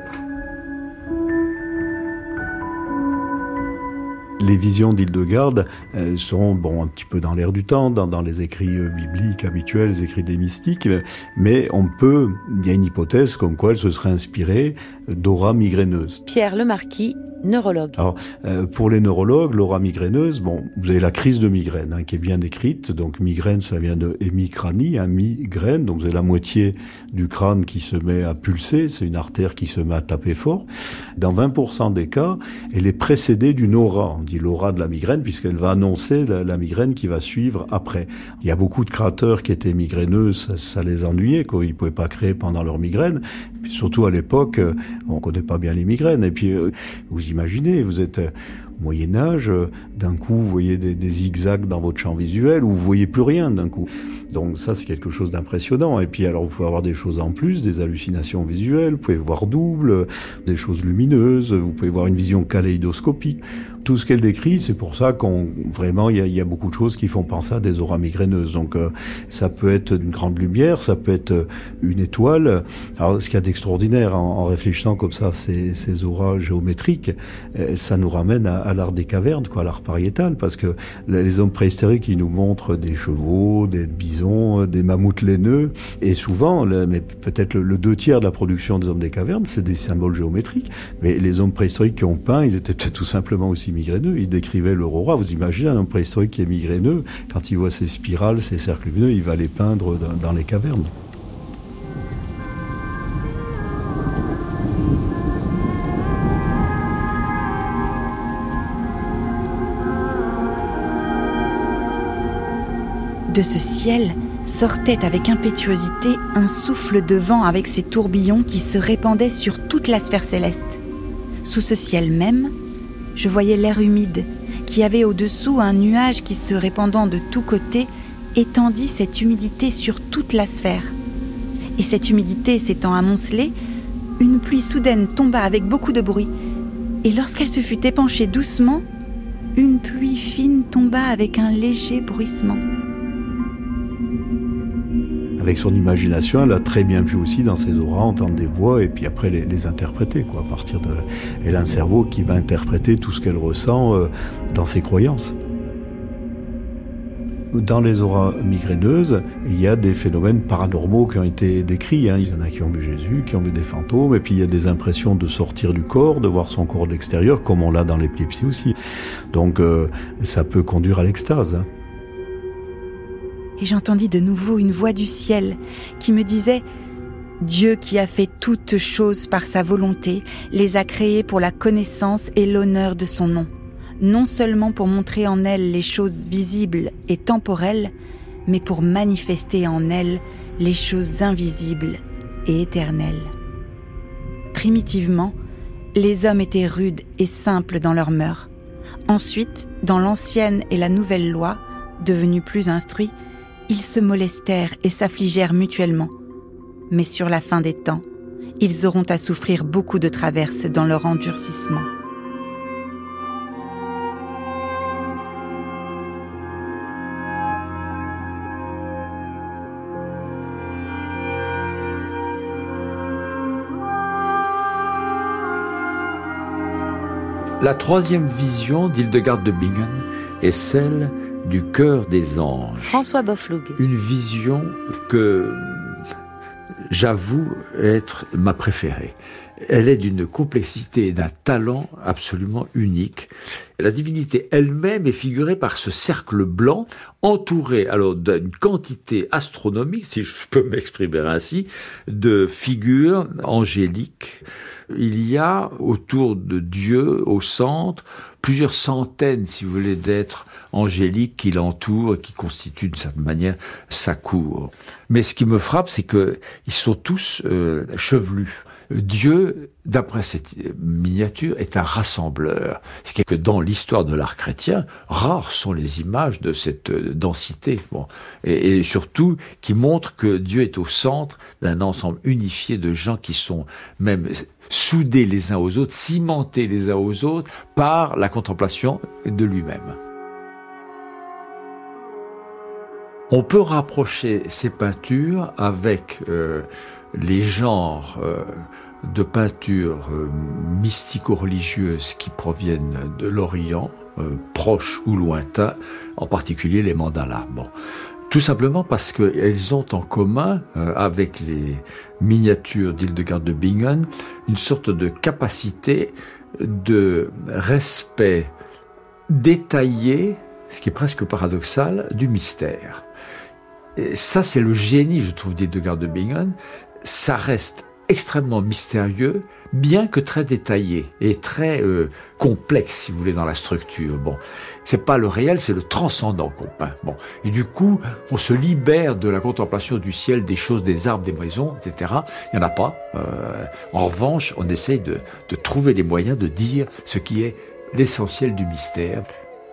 Les visions d'Hildegard euh, sont bon, un petit peu dans l'air du temps, dans, dans les écrits euh, bibliques habituels, les écrits des mystiques, mais on peut, il y a une hypothèse comme quoi elle se serait inspirée d'aura migraineuse. Pierre Lemarquis, neurologue. Alors, euh, pour les neurologues, l'aura migraineuse, bon, vous avez la crise de migraine hein, qui est bien décrite. Donc, migraine, ça vient de hémicranie, hein, migraine. Donc, vous avez la moitié du crâne qui se met à pulser. C'est une artère qui se met à taper fort. Dans vingt pour cent des cas, elle est précédée d'une aura. On dit l'aura de la migraine puisqu'elle va annoncer la, la migraine qui va suivre après. Il y a beaucoup de créateurs qui étaient migraineux, ça, ça les ennuyait, quoi. Ils pouvaient pas créer pendant leur migraine. Puis surtout à l'époque, on connaît pas bien les migraines. Et puis, vous imaginez, vous êtes au Moyen-Âge, d'un coup, vous voyez des, des zigzags dans votre champ visuel, ou vous voyez plus rien d'un coup. Donc ça, c'est quelque chose d'impressionnant. Et puis alors, vous pouvez avoir des choses en plus, des hallucinations visuelles, vous pouvez voir double, des choses lumineuses, vous pouvez voir une vision kaléidoscopique. Tout ce qu'elle décrit, c'est pour ça qu'on vraiment il y a, il y a beaucoup de choses qui font penser à des auras migraineuses. Donc euh, ça peut être une grande lumière, ça peut être une étoile. Alors ce qu'il y a d'extraordinaire en, en réfléchissant comme ça, ces, ces auras géométriques, euh, ça nous ramène à, à l'art des cavernes, quoi, à l'art pariétal, parce que les hommes préhistoriques, ils nous montrent des chevaux, des bisons, des mammouths laineux, et souvent, le, mais peut-être le, le deux tiers de la production des hommes des cavernes, c'est des symboles géométriques. Mais les hommes préhistoriques qui ont peint, ils étaient peut-être tout simplement aussi migraineux. Il décrivait l'aurora. Vous imaginez un homme préhistorique qui est migraineux, quand il voit ces spirales, ces cercles lumineux, il va les peindre dans, dans les cavernes. De ce ciel sortait avec impétuosité un souffle de vent avec ses tourbillons qui se répandaient sur toute la sphère céleste. Sous ce ciel même, je voyais l'air humide, qui avait au-dessous un nuage qui, se répandant de tous côtés, étendit cette humidité sur toute la sphère. Et cette humidité s'étant amoncelée, une pluie soudaine tomba avec beaucoup de bruit. Et lorsqu'elle se fut épanchée doucement, une pluie fine tomba avec un léger bruissement. Avec son imagination, elle a très bien pu aussi, dans ses auras, entendre des voix et puis après les, les interpréter, quoi, à partir de... Elle a un cerveau qui va interpréter tout ce qu'elle ressent euh, dans ses croyances. Dans les auras migraineuses, il y a des phénomènes paranormaux qui ont été décrits. Hein. Il y en a qui ont vu Jésus, qui ont vu des fantômes, et puis il y a des impressions de sortir du corps, de voir son corps de l'extérieur, comme on l'a dans l'épilepsie aussi. Donc euh, ça peut conduire à l'extase. Hein. Et j'entendis de nouveau une voix du ciel qui me disait « Dieu qui a fait toutes choses par sa volonté, les a créées pour la connaissance et l'honneur de son nom, non seulement pour montrer en elles les choses visibles et temporelles, mais pour manifester en elles les choses invisibles et éternelles. » Primitivement, les hommes étaient rudes et simples dans leurs mœurs. Ensuite, dans l'ancienne et la nouvelle loi, devenus plus instruits, ils se molestèrent et s'affligèrent mutuellement. Mais sur la fin des temps, ils auront à souffrir beaucoup de traverses dans leur endurcissement. La troisième vision d'Hildegard de Bingen est celle du cœur des anges. François Bofflug. Une vision que j'avoue être ma préférée. Elle est d'une complexité et d'un talent absolument unique. La divinité elle-même est figurée par ce cercle blanc, entouré alors d'une quantité astronomique, si je peux m'exprimer ainsi, de figures angéliques. Il y a autour de Dieu, au centre, plusieurs centaines, si vous voulez, d'êtres angéliques qui l'entourent et qui constituent d'une certaine manière sa cour. Mais ce qui me frappe, c'est qu'ils sont tous euh, chevelus. Dieu, d'après cette miniature, est un rassembleur. C'est que dans l'histoire de l'art chrétien, rares sont les images de cette densité. Bon. Et, et surtout, qui montrent que Dieu est au centre d'un ensemble unifié de gens qui sont même soudés les uns aux autres, cimentés les uns aux autres par la contemplation de lui-même. On peut rapprocher ces peintures avec euh, les genres euh, de peintures euh, mystico-religieuses qui proviennent de l'Orient, euh, proche ou lointain, en particulier les mandalas. Bon. Tout simplement parce qu'elles ont en commun, euh, avec les miniatures d'Hildegard de Bingen, une sorte de capacité de respect détaillé, ce qui est presque paradoxal, du mystère. Et ça, c'est le génie, je trouve, d'Hildegard de Bingen. Ça reste extrêmement mystérieux, bien que très détaillé et très euh, complexe, si vous voulez, dans la structure. Bon, c'est pas le réel, c'est le transcendant qu'on peint. Bon, et du coup, on se libère de la contemplation du ciel, des choses, des arbres, des maisons, et cetera. Il y en a pas. Euh, en revanche, on essaye de, de trouver les moyens de dire ce qui est l'essentiel du mystère.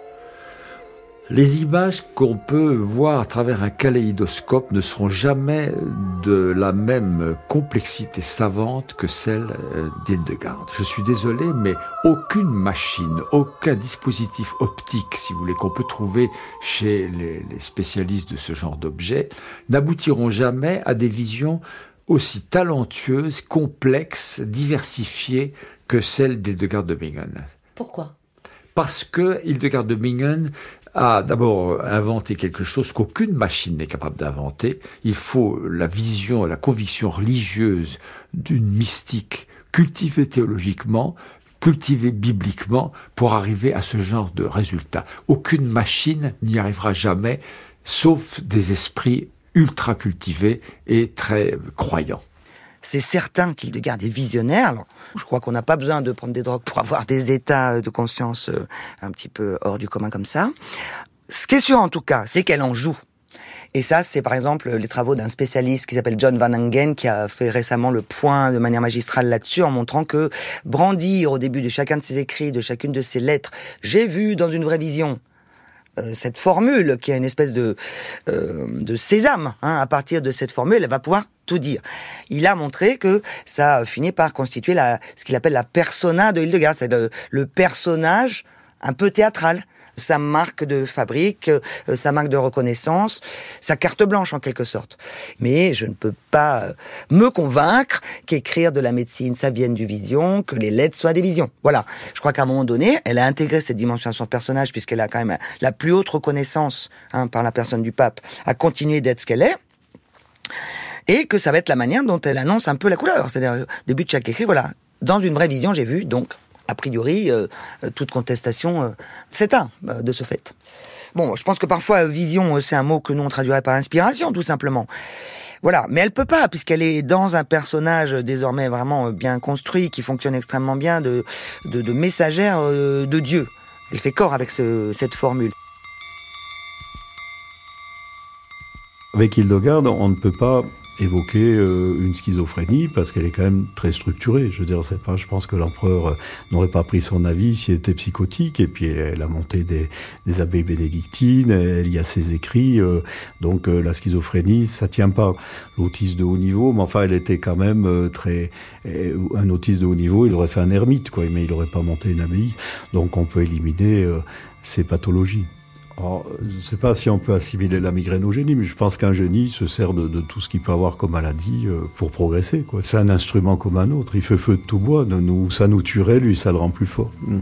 Les images qu'on peut voir à travers un kaléidoscope ne seront jamais de la même complexité savante que celle d'Hildegard. Je suis désolé, mais aucune machine, aucun dispositif optique, si vous voulez, qu'on peut trouver chez les, les spécialistes de ce genre d'objets, n'aboutiront jamais à des visions aussi talentueuses, complexes, diversifiées que celles d'Hildegard de Bingen. Pourquoi ? Parce que Hildegard de Bingen a d'abord inventé quelque chose qu'aucune machine n'est capable d'inventer. Il faut la vision, la conviction religieuse d'une mystique cultivée théologiquement, cultivée bibliquement pour arriver à ce genre de résultat. Aucune machine n'y arrivera jamais, sauf des esprits ultra cultivés et très croyants. C'est certain qu'Hildegard est visionnaire. Alors, je crois qu'on n'a pas besoin de prendre des drogues pour avoir des états de conscience un petit peu hors du commun comme ça. Ce qui est sûr en tout cas, c'est qu'elle en joue. Et ça, c'est par exemple les travaux d'un spécialiste qui s'appelle John Van Engen, qui a fait récemment le point de manière magistrale là-dessus, en montrant que brandir au début de chacun de ses écrits, de chacune de ses lettres, « j'ai vu dans une vraie vision », cette formule qui a une espèce de, euh, de sésame, hein, à partir de cette formule, elle va pouvoir tout dire. Il a montré que ça finit par constituer la, ce qu'il appelle la persona de Hildegard, c'est le, le personnage un peu théâtral. Sa marque de fabrique, euh, sa marque de reconnaissance, sa carte blanche en quelque sorte. Mais je ne peux pas euh, me convaincre qu'écrire de la médecine, ça vienne du vision, que les lettres soient des visions. Voilà. Je crois qu'à un moment donné, elle a intégré cette dimension à son personnage, puisqu'elle a quand même la plus haute reconnaissance, hein, par la personne du pape, à continuer d'être ce qu'elle est. Et que ça va être la manière dont elle annonce un peu la couleur. C'est-à-dire, au début de chaque écrit, voilà. Dans une vraie vision, j'ai vu, donc, a priori, euh, toute contestation euh, s'éteint euh, de ce fait. Bon, je pense que parfois, vision, euh, c'est un mot que nous, on traduirait par inspiration, tout simplement. Voilà, mais elle peut pas, puisqu'elle est dans un personnage désormais vraiment bien construit, qui fonctionne extrêmement bien, de, de, de messagère euh, de Dieu. Elle fait corps avec ce, cette formule. Avec Hildegard, on ne peut pas évoquer euh, une schizophrénie parce qu'elle est quand même très structurée. Je veux dire, c'est pas, je pense que l'empereur n'aurait pas pris son avis s'il était psychotique. Et puis elle a monté des, des abbés bénédictines, elle y a ses écrits. Euh, donc euh, la schizophrénie, ça tient pas. L'autisme de haut niveau, mais enfin elle était quand même euh, très. Euh, un autiste de haut niveau, il aurait fait un ermite, quoi, mais il aurait pas monté une abbaye. Donc on peut éliminer euh, ces pathologies. Alors, je ne sais pas si on peut assimiler la migraine au génie, mais je pense qu'un génie se sert de, de tout ce qu'il peut avoir comme maladie euh, pour progresser, quoi. C'est un instrument comme un autre. Il fait feu de tout bois. De nous, ça nous tuerait, lui, ça le rend plus fort. Mm.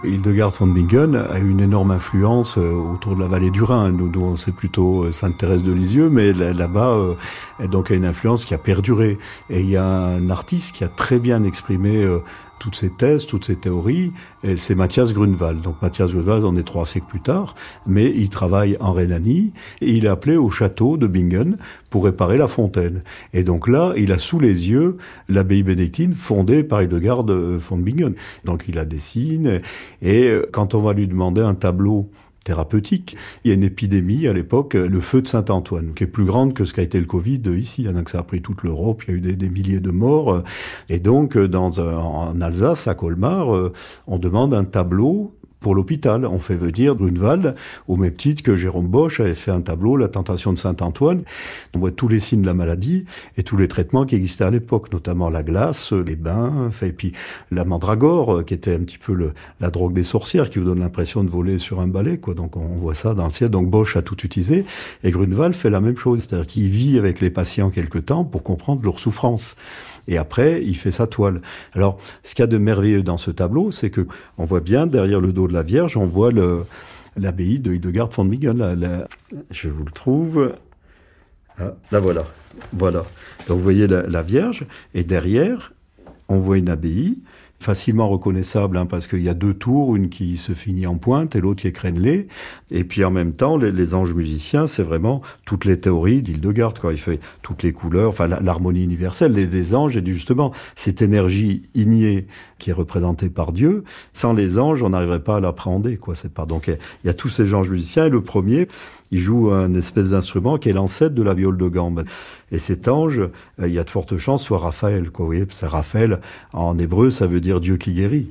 Hildegard von Bingen a eu une énorme influence autour de la vallée du Rhin. Nous, nous on sait plutôt Sainte-Thérèse de Lisieux, mais là-bas, euh, donc a une influence qui a perduré. Et il y a un artiste qui a très bien exprimé euh, toutes ces thèses, toutes ces théories, et c'est Matthias Grünewald. Donc Matthias Grünewald, on est trois siècles plus tard, mais il travaille en Rhénanie, et il est appelé au château de Bingen pour réparer la fontaine. Et donc là, il a sous les yeux l'abbaye bénédictine fondée par Hildegard von Bingen. Donc il la dessine, et quand on va lui demander un tableau thérapeutique. Il y a une épidémie à l'époque, le feu de Saint-Antoine, qui est plus grande que ce qu'a été le Covid ici. Donc ça a pris toute l'Europe, il y a eu des, des milliers de morts. Et donc, dans, en Alsace, à Colmar, on demande un tableau pour l'hôpital. On fait venir Grünewald, au même titre que Jérôme Bosch avait fait un tableau, La Tentation de Saint-Antoine. On voit tous les signes de la maladie et tous les traitements qui existaient à l'époque, notamment la glace, les bains, et puis la mandragore, qui était un petit peu le, la drogue des sorcières, qui vous donne l'impression de voler sur un balai, quoi. Donc on voit ça dans le ciel. Donc Bosch a tout utilisé, et Grünewald fait la même chose, c'est-à-dire qu'il vit avec les patients quelque temps pour comprendre leur souffrance. Et après, il fait sa toile. Alors, ce qu'il y a de merveilleux dans ce tableau, c'est que on voit bien derrière le dos de la Vierge, on voit le, l'abbaye de Hildegard von Bingen. La, la, je vous le trouve. Ah, là, voilà. Voilà. Donc, vous voyez la, la Vierge, et derrière, on voit une abbaye, facilement reconnaissable, hein, parce qu'il y a deux tours, une qui se finit en pointe et l'autre qui est crénelée. Et puis en même temps, les, les anges musiciens, c'est vraiment toutes les théories d'Hildegard, quoi. Il fait toutes les couleurs, enfin la, l'harmonie universelle, les, les anges, et justement cette énergie innée qui est représentée par Dieu. Sans les anges, on n'arriverait pas à l'appréhender, quoi. C'est pas donc il y a tous ces anges musiciens, et le premier, il joue un espèce d'instrument qui est l'ancêtre de la viole de gambe. Et cet ange, il y a de fortes chances, soit Raphaël, quoi. Vous voyez, c'est Raphaël, en hébreu, ça veut dire Dieu qui guérit.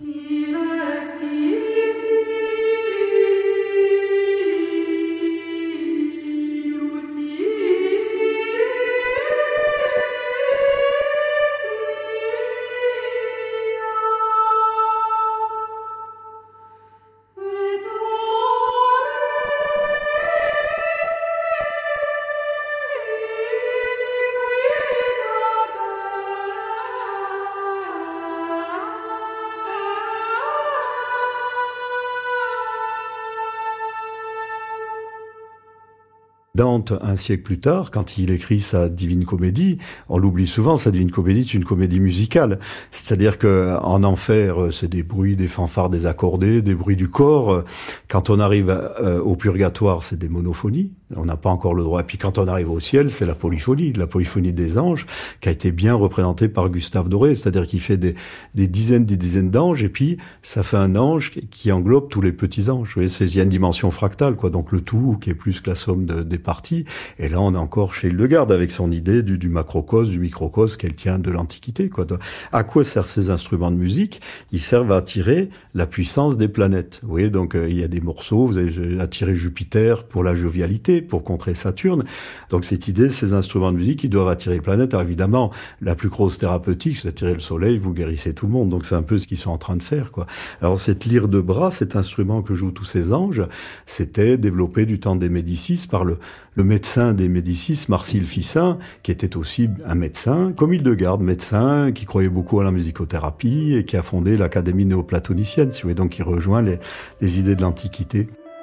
Dante, un siècle plus tard, quand il écrit sa Divine Comédie, on l'oublie souvent, sa Divine Comédie, c'est une comédie musicale. C'est-à-dire que en enfer, c'est des bruits, des fanfares, des accordés, des bruits du corps. Quand on arrive au purgatoire, c'est des monophonies. On n'a pas encore le droit. Et puis quand on arrive au ciel, c'est la polyphonie, la polyphonie des anges, qui a été bien représentée par Gustave Doré. C'est-à-dire qu'il fait des, des dizaines, des dizaines d'anges, et puis ça fait un ange qui englobe tous les petits anges. Vous voyez, c'est, il y a une dimension fractale, quoi. Donc le tout qui est plus que la somme de, des parties. Et là, on est encore chez Hildegard avec son idée du, du macrocosme, du microcosme qu'elle tient de l'Antiquité, quoi. Donc, à quoi servent ces instruments de musique? Ils servent à attirer la puissance des planètes. Vous voyez, donc euh, il y a des morceaux. Vous avez attiré Jupiter pour la jovialité, pour contrer Saturne. Donc cette idée, ces instruments de musique, ils doivent attirer les planètes. Alors évidemment, la plus grosse thérapeutique, c'est d'attirer le soleil, vous guérissez tout le monde. Donc c'est un peu ce qu'ils sont en train de faire, quoi. Alors cette lyre de bras, cet instrument que jouent tous ces anges, c'était développé du temps des Médicis par le, le médecin des Médicis, Marsile Ficin, qui était aussi un médecin, comme Hildegard, médecin, qui croyait beaucoup à la musicothérapie et qui a fondé l'Académie néoplatonicienne, si vous voyez, donc qui rejoint les, les idées de l'Antiquité.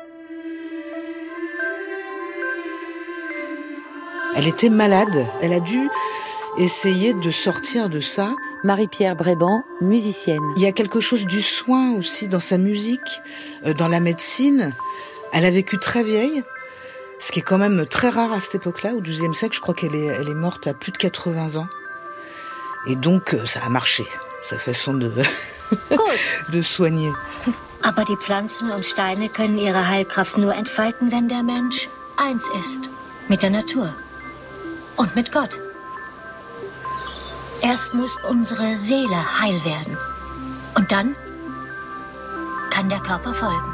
Elle était malade, elle a dû essayer de sortir de ça. Marie-Pierre Bréban, musicienne. Il y a quelque chose du soin aussi dans sa musique, dans la médecine. Elle a vécu très vieille, ce qui est quand même très rare à cette époque-là, au douzième siècle. Je crois qu'elle est, elle est morte à plus de quatre-vingts ans. Et donc, ça a marché, sa façon de, de soigner. Aber die Pflanzen und Steine können ihre Heilkraft nur entfalten, wenn der Mensch eins ist. Mit der Natur. Und mit Gott. Erst muss unsere Seele heil werden. Und dann kann der Körper folgen.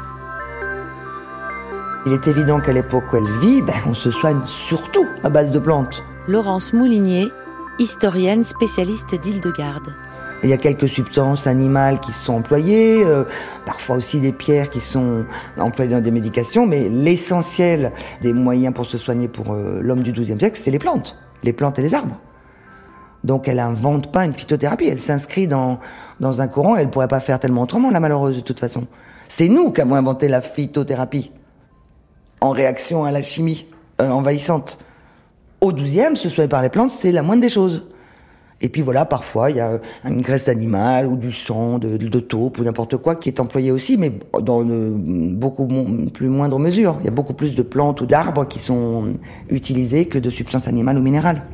Il est évident qu'à l'époque où elle vit, ben, on se soigne surtout à base de plantes. Laurence Moulinier, historienne spécialiste d'Hildegard. Il y a quelques substances animales qui sont employées, euh, parfois aussi des pierres qui sont employées dans des médications, mais l'essentiel des moyens pour se soigner pour euh, l'homme du douzième siècle, c'est les plantes, les plantes et les arbres. Donc elle n'invente pas une phytothérapie, elle s'inscrit dans, dans un courant, elle ne pourrait pas faire tellement autrement, la malheureuse, de toute façon. C'est nous qui avons inventé la phytothérapie, en réaction à la chimie euh, envahissante. Au douzième, se soigner par les plantes, c'est la moindre des choses. Et puis voilà, parfois, il y a une graisse d'animal ou du sang, de, de taupe ou n'importe quoi qui est employé aussi, mais dans une beaucoup mo- plus moindre mesure. Il y a beaucoup plus de plantes ou d'arbres qui sont utilisés que de substances animales ou minérales.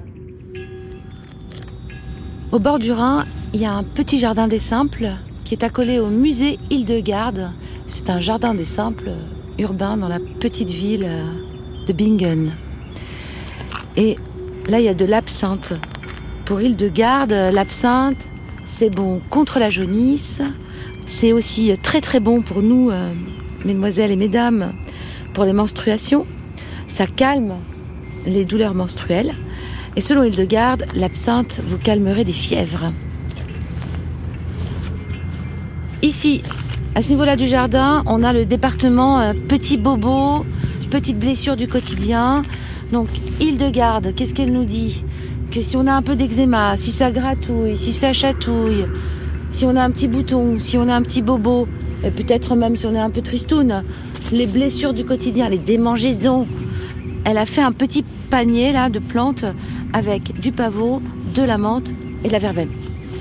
Au bord du Rhin, il y a un petit jardin des Simples qui est accolé au musée Hildegarde. C'est un jardin des Simples urbain dans la petite ville de Bingen. Et là, il y a de l'absinthe. Pour Hildegarde, l'absinthe, c'est bon contre la jaunisse. C'est aussi très très bon pour nous, euh, mesdemoiselles et mesdames, pour les menstruations. Ça calme les douleurs menstruelles. Et selon Hildegarde, l'absinthe vous calmerait des fièvres. Ici, à ce niveau-là du jardin, on a le département euh, petits bobos, petites blessures du quotidien. Donc, Hildegarde, qu'est-ce qu'elle nous dit ? Que si on a un peu d'eczéma, si ça gratouille, si ça chatouille, si on a un petit bouton, si on a un petit bobo, et peut-être même si on est un peu tristoun, les blessures du quotidien, les démangeaisons. Elle a fait un petit panier là de plantes avec du pavot, de la menthe et de la verveine.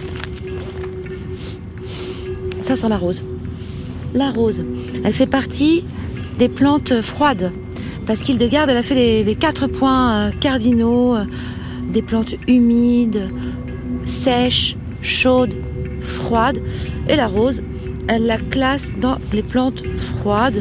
Ça sent la rose. La rose, elle fait partie des plantes froides. Parce qu'Hildegarde, elle a fait les, les quatre points cardinaux, des plantes humides, sèches, chaudes, froides. Et la rose, elle la classe dans les plantes froides.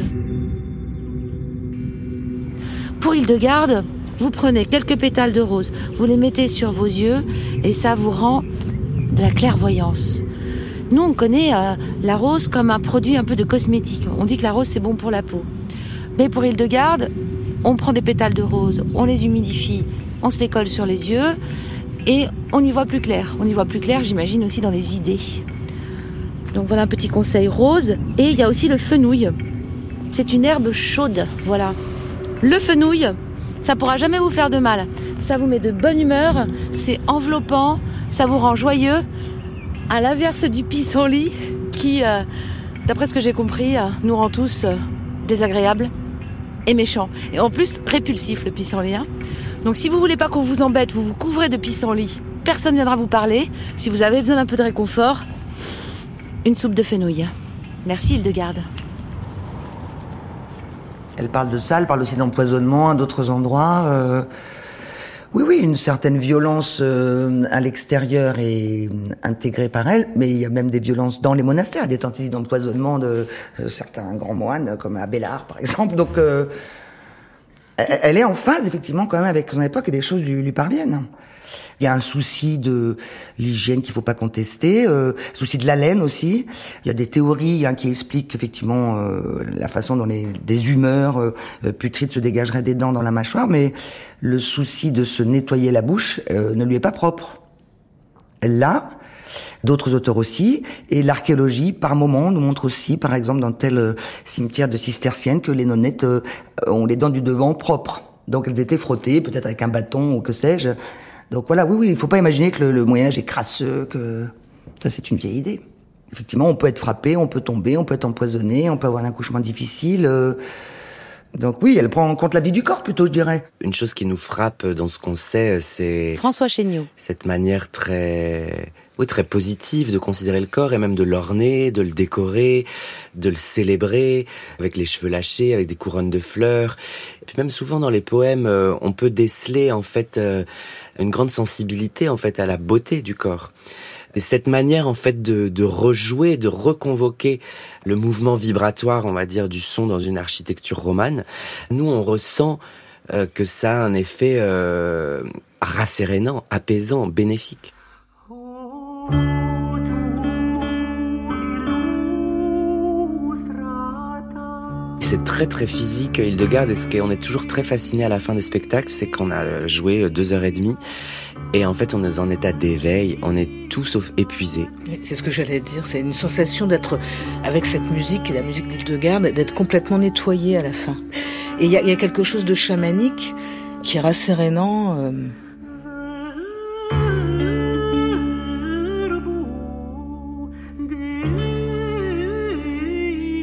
Pour Hildegarde, vous prenez quelques pétales de rose, vous les mettez sur vos yeux et ça vous rend de la clairvoyance. Nous, on connaît euh, la rose comme un produit un peu de cosmétique. On dit que la rose, c'est bon pour la peau. Mais pour Hildegarde, on prend des pétales de rose, on les humidifie, on se les colle sur les yeux et on y voit plus clair. On y voit plus clair, j'imagine, aussi dans les idées. Donc voilà un petit conseil rose. Et il y a aussi le fenouil. C'est une herbe chaude, voilà. Le fenouil, ça pourra jamais vous faire de mal. Ça vous met de bonne humeur, c'est enveloppant, ça vous rend joyeux. À l'inverse du pissenlit qui, euh, d'après ce que j'ai compris, euh, nous rend tous euh, désagréables et méchants. Et en plus, répulsif le pissenlit. Hein. Donc si vous voulez pas qu'on vous embête, vous vous couvrez de pissenlit. Personne viendra vous parler. Si vous avez besoin d'un peu de réconfort, une soupe de fenouil. Merci Hildegarde. Elle parle de ça, elle parle aussi d'empoisonnement à d'autres endroits. Euh... Oui, oui, une certaine violence euh, à l'extérieur est intégrée par elle, mais il y a même des violences dans les monastères, des tentatives d'empoisonnement de euh, certains grands moines, comme Abélard par exemple. Donc, euh, elle, elle est en phase effectivement quand même avec son époque et des choses lui, lui parviennent. Il y a un souci de l'hygiène qu'il faut pas contester, euh, souci de l'haleine aussi. Il y a des théories hein, qui expliquent effectivement euh, la façon dont les, des humeurs euh, putrides se dégageraient des dents dans la mâchoire, mais le souci de se nettoyer la bouche euh, ne lui est pas propre. Elle l'a, d'autres auteurs aussi, et l'archéologie par moments nous montre aussi, par exemple dans tel euh, cimetière de cisterciennes, que les nonnettes euh, ont les dents du devant propres. Donc elles étaient frottées, peut-être avec un bâton ou que sais-je. Donc voilà, oui, oui, il ne faut pas imaginer que le, le Moyen-Âge est crasseux, que ça c'est une vieille idée. Effectivement, on peut être frappé, on peut tomber, on peut être empoisonné, on peut avoir un accouchement difficile. Euh... Donc oui, elle prend en compte la vie du corps plutôt, je dirais. Une chose qui nous frappe dans ce qu'on sait, c'est... François Chéniaud. Cette manière très... Oui, très positive de considérer le corps et même de l'orner, de le décorer, de le célébrer, avec les cheveux lâchés, avec des couronnes de fleurs. Et puis même souvent dans les poèmes, euh, on peut déceler en fait euh, une grande sensibilité en fait à la beauté du corps. Et cette manière en fait de, de rejouer, de reconvoquer le mouvement vibratoire, on va dire, du son dans une architecture romane, nous on ressent euh, que ça a un effet euh, rassérénant, apaisant, bénéfique. C'est très très physique, Hildegarde, et ce qu'on est toujours très fasciné à la fin des spectacles, c'est qu'on a joué deux heures et demie, et en fait on est en état d'éveil, on est tout sauf épuisé. C'est ce que j'allais dire, c'est une sensation d'être, avec cette musique, la musique d'Hildegarde, d'être complètement nettoyé à la fin. Et il y, y a quelque chose de chamanique qui est rassérénant. Euh... Je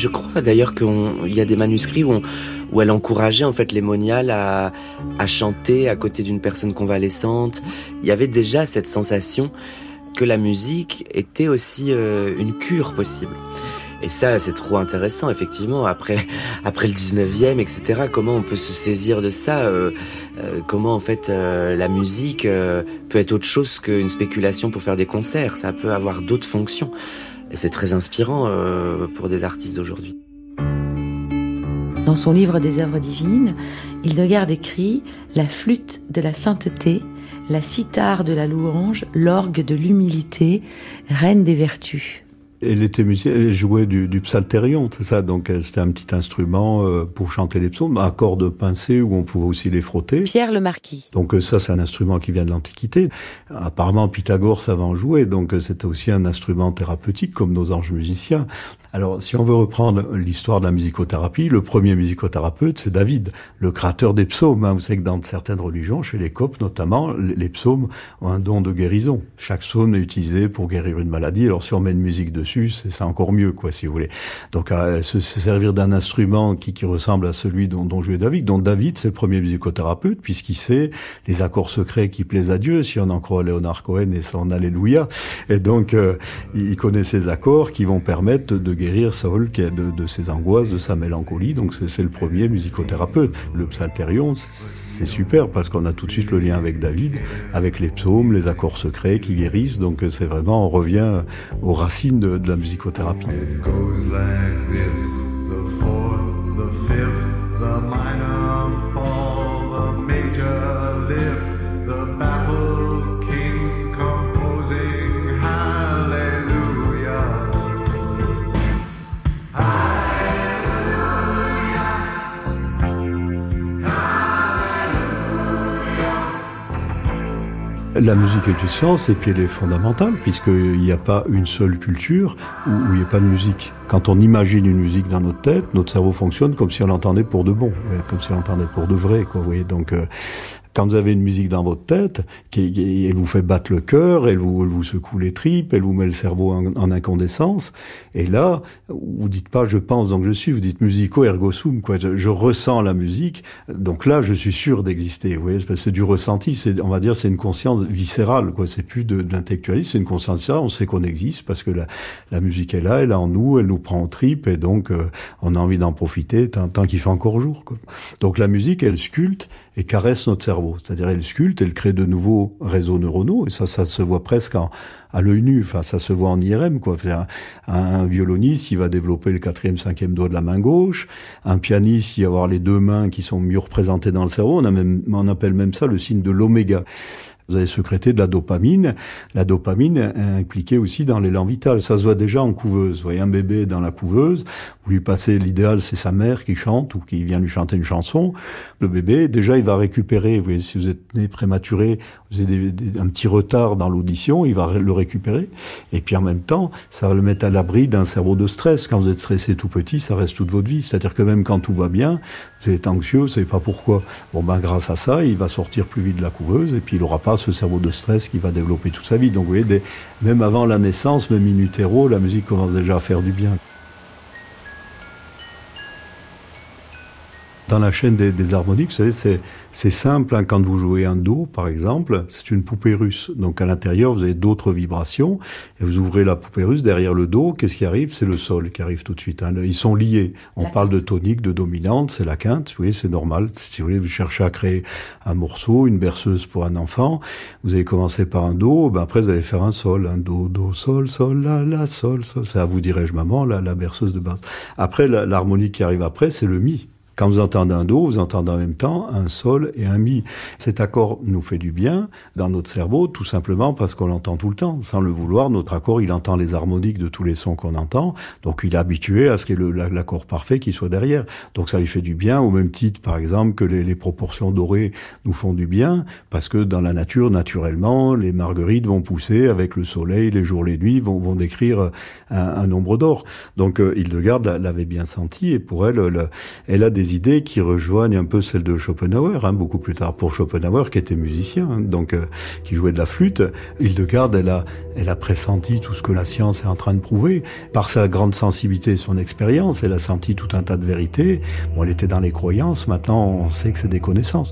je crois d'ailleurs qu'il y a des manuscrits où, on, où elle encourageait en fait les moniales à, à chanter à côté d'une personne convalescente. Il y avait déjà cette sensation que la musique était aussi euh, une cure possible. Et ça, c'est trop intéressant, effectivement, après, après le dix-neuvième, et cetera. Comment on peut se saisir de ça euh, euh, Comment, en fait, euh, la musique euh, peut être autre chose qu'une spéculation pour faire des concerts. Ça peut avoir d'autres fonctions. Et c'est très inspirant euh, pour des artistes d'aujourd'hui. Dans son livre des œuvres divines, Hildegard écrit « La flûte de la sainteté, la cithare de la louange, l'orgue de l'humilité, reine des vertus ». Elle était musicienne, elle jouait du, du psalterion, c'est ça. Donc c'était un petit instrument euh, pour chanter les psaumes, à cordes pincées où on pouvait aussi les frotter. Pierre le Marquis. Donc ça, c'est un instrument qui vient de l'Antiquité. Apparemment, Pythagore savait en jouer, donc c'était aussi un instrument thérapeutique comme nos anges musiciens. Alors, si on veut reprendre l'histoire de la musicothérapie, le premier musicothérapeute, c'est David, le créateur des psaumes. Hein. Vous savez que dans certaines religions, chez les Coptes notamment, les psaumes ont un don de guérison. Chaque psaume est utilisé pour guérir une maladie. Alors, si on met une musique dessus, c'est, c'est encore mieux, quoi, si vous voulez. Donc, euh, se, se servir d'un instrument qui, qui ressemble à celui dont, dont jouait David. Donc, David, c'est le premier musicothérapeute, puisqu'il sait les accords secrets qui plaisent à Dieu, si on en croit Léonard Cohen et son Alléluia. Et donc, euh, il connaît ces accords qui vont permettre de, de guérir Saul qui a de, de ses angoisses, de sa mélancolie. Donc c'est, c'est le premier musicothérapeute. Le psalterion, c'est super parce qu'on a tout de suite le lien avec David, avec les psaumes, les accords secrets qui guérissent. Donc c'est vraiment, on revient aux racines de, de la musicothérapie. It goes like this, the fourth, the fifth, the minor fall, the major lift, the baffled king composing hallelujah. La musique est une science et puis elle est fondamentale puisqu'il n'y a pas une seule culture où, où il n'y a pas de musique. Quand on imagine une musique dans notre tête, notre cerveau fonctionne comme si on l'entendait pour de bon, comme si on l'entendait pour de vrai, quoi. Vous voyez, donc euh, quand vous avez une musique dans votre tête, qui, qui, elle vous fait battre le cœur, elle vous, elle vous secoue les tripes, elle vous met le cerveau en, en incandescence, et là, vous dites pas je pense donc je suis, vous dites musico ergo sum, quoi. Je, je ressens la musique, donc là je suis sûr d'exister. Vous voyez, c'est, c'est du ressenti, c'est, on va dire c'est une conscience viscérale, quoi. C'est plus de, de l'intellectualisme, c'est une conscience viscérale. On sait qu'on existe parce que la, la musique est là, elle est en nous, elle nous prend en tripes, et donc euh, on a envie d'en profiter tant, tant qu'il fait encore jour, quoi. Donc la musique, elle sculpte et caresse notre cerveau. C'est-à-dire, elle sculpte, elle crée de nouveaux réseaux neuronaux, et ça, ça se voit presque en, à l'œil nu. Enfin, ça se voit en I R M, quoi. Un, un violoniste, il va développer le quatrième, cinquième doigt de la main gauche. Un pianiste, il va avoir les deux mains qui sont mieux représentées dans le cerveau. On a même, on appelle même ça le signe de l'oméga. Vous avez sécrété de la dopamine. La dopamine est impliquée aussi dans l'élan vital. Ça se voit déjà en couveuse. Vous voyez un bébé dans la couveuse, vous lui passez, l'idéal c'est sa mère qui chante ou qui vient lui chanter une chanson. Le bébé, déjà il va récupérer. Vous voyez, si vous êtes né prématuré, vous avez des, des, un petit retard dans l'audition, il va le récupérer. Et puis en même temps, ça va le mettre à l'abri d'un cerveau de stress. Quand vous êtes stressé tout petit, ça reste toute votre vie. C'est-à-dire que même quand tout va bien, vous êtes anxieux, vous savez pas pourquoi. Bon ben grâce à ça, il va sortir plus vite de la couveuse et puis il aura pas ce cerveau de stress qui va développer toute sa vie. Donc vous voyez, des, même avant la naissance, même in utero, la musique commence déjà à faire du bien. Dans la chaîne des, des harmoniques, vous savez, c'est, c'est simple, hein, quand vous jouez un Do, par exemple, c'est une poupée russe. Donc à l'intérieur, vous avez d'autres vibrations, et vous ouvrez la poupée russe, derrière le Do, qu'est-ce qui arrive? C'est le Sol qui arrive tout de suite. Hein. Ils sont liés. On la parle quinte. De tonique, de dominante, c'est la quinte, vous voyez, c'est normal. Si vous voulez, vous cherchez à créer un morceau, une berceuse pour un enfant, vous avez commencé par un Do, ben après vous allez faire un Sol, un Do, Do, Sol, Sol, La, La, Sol, Sol. C'est à vous, dirais-je, maman, la, la berceuse de base. Après, la, l'harmonie qui arrive après, c'est le Mi. Quand vous entendez un Do, vous entendez en même temps un Sol et un Mi. Cet accord nous fait du bien dans notre cerveau, tout simplement parce qu'on l'entend tout le temps. Sans le vouloir, notre accord, il entend les harmoniques de tous les sons qu'on entend. Donc, il est habitué à ce qu'il y ait le, l'accord parfait qui soit derrière. Donc, ça lui fait du bien, au même titre, par exemple, que les, les proportions dorées nous font du bien, parce que dans la nature, naturellement, les marguerites vont pousser avec le soleil, les jours, les nuits, vont, vont décrire un, un nombre d'or. Donc, euh, Hildegard l'avait bien senti, et pour elle, le, elle a des des idées qui rejoignent un peu celles de Schopenhauer, hein, beaucoup plus tard pour Schopenhauer, qui était musicien, hein, donc euh, qui jouait de la flûte. Hildegarde, elle a, elle a pressenti tout ce que la science est en train de prouver. Par sa grande sensibilité et son expérience, elle a senti tout un tas de vérités. Bon, elle était dans les croyances, maintenant on sait que c'est des connaissances.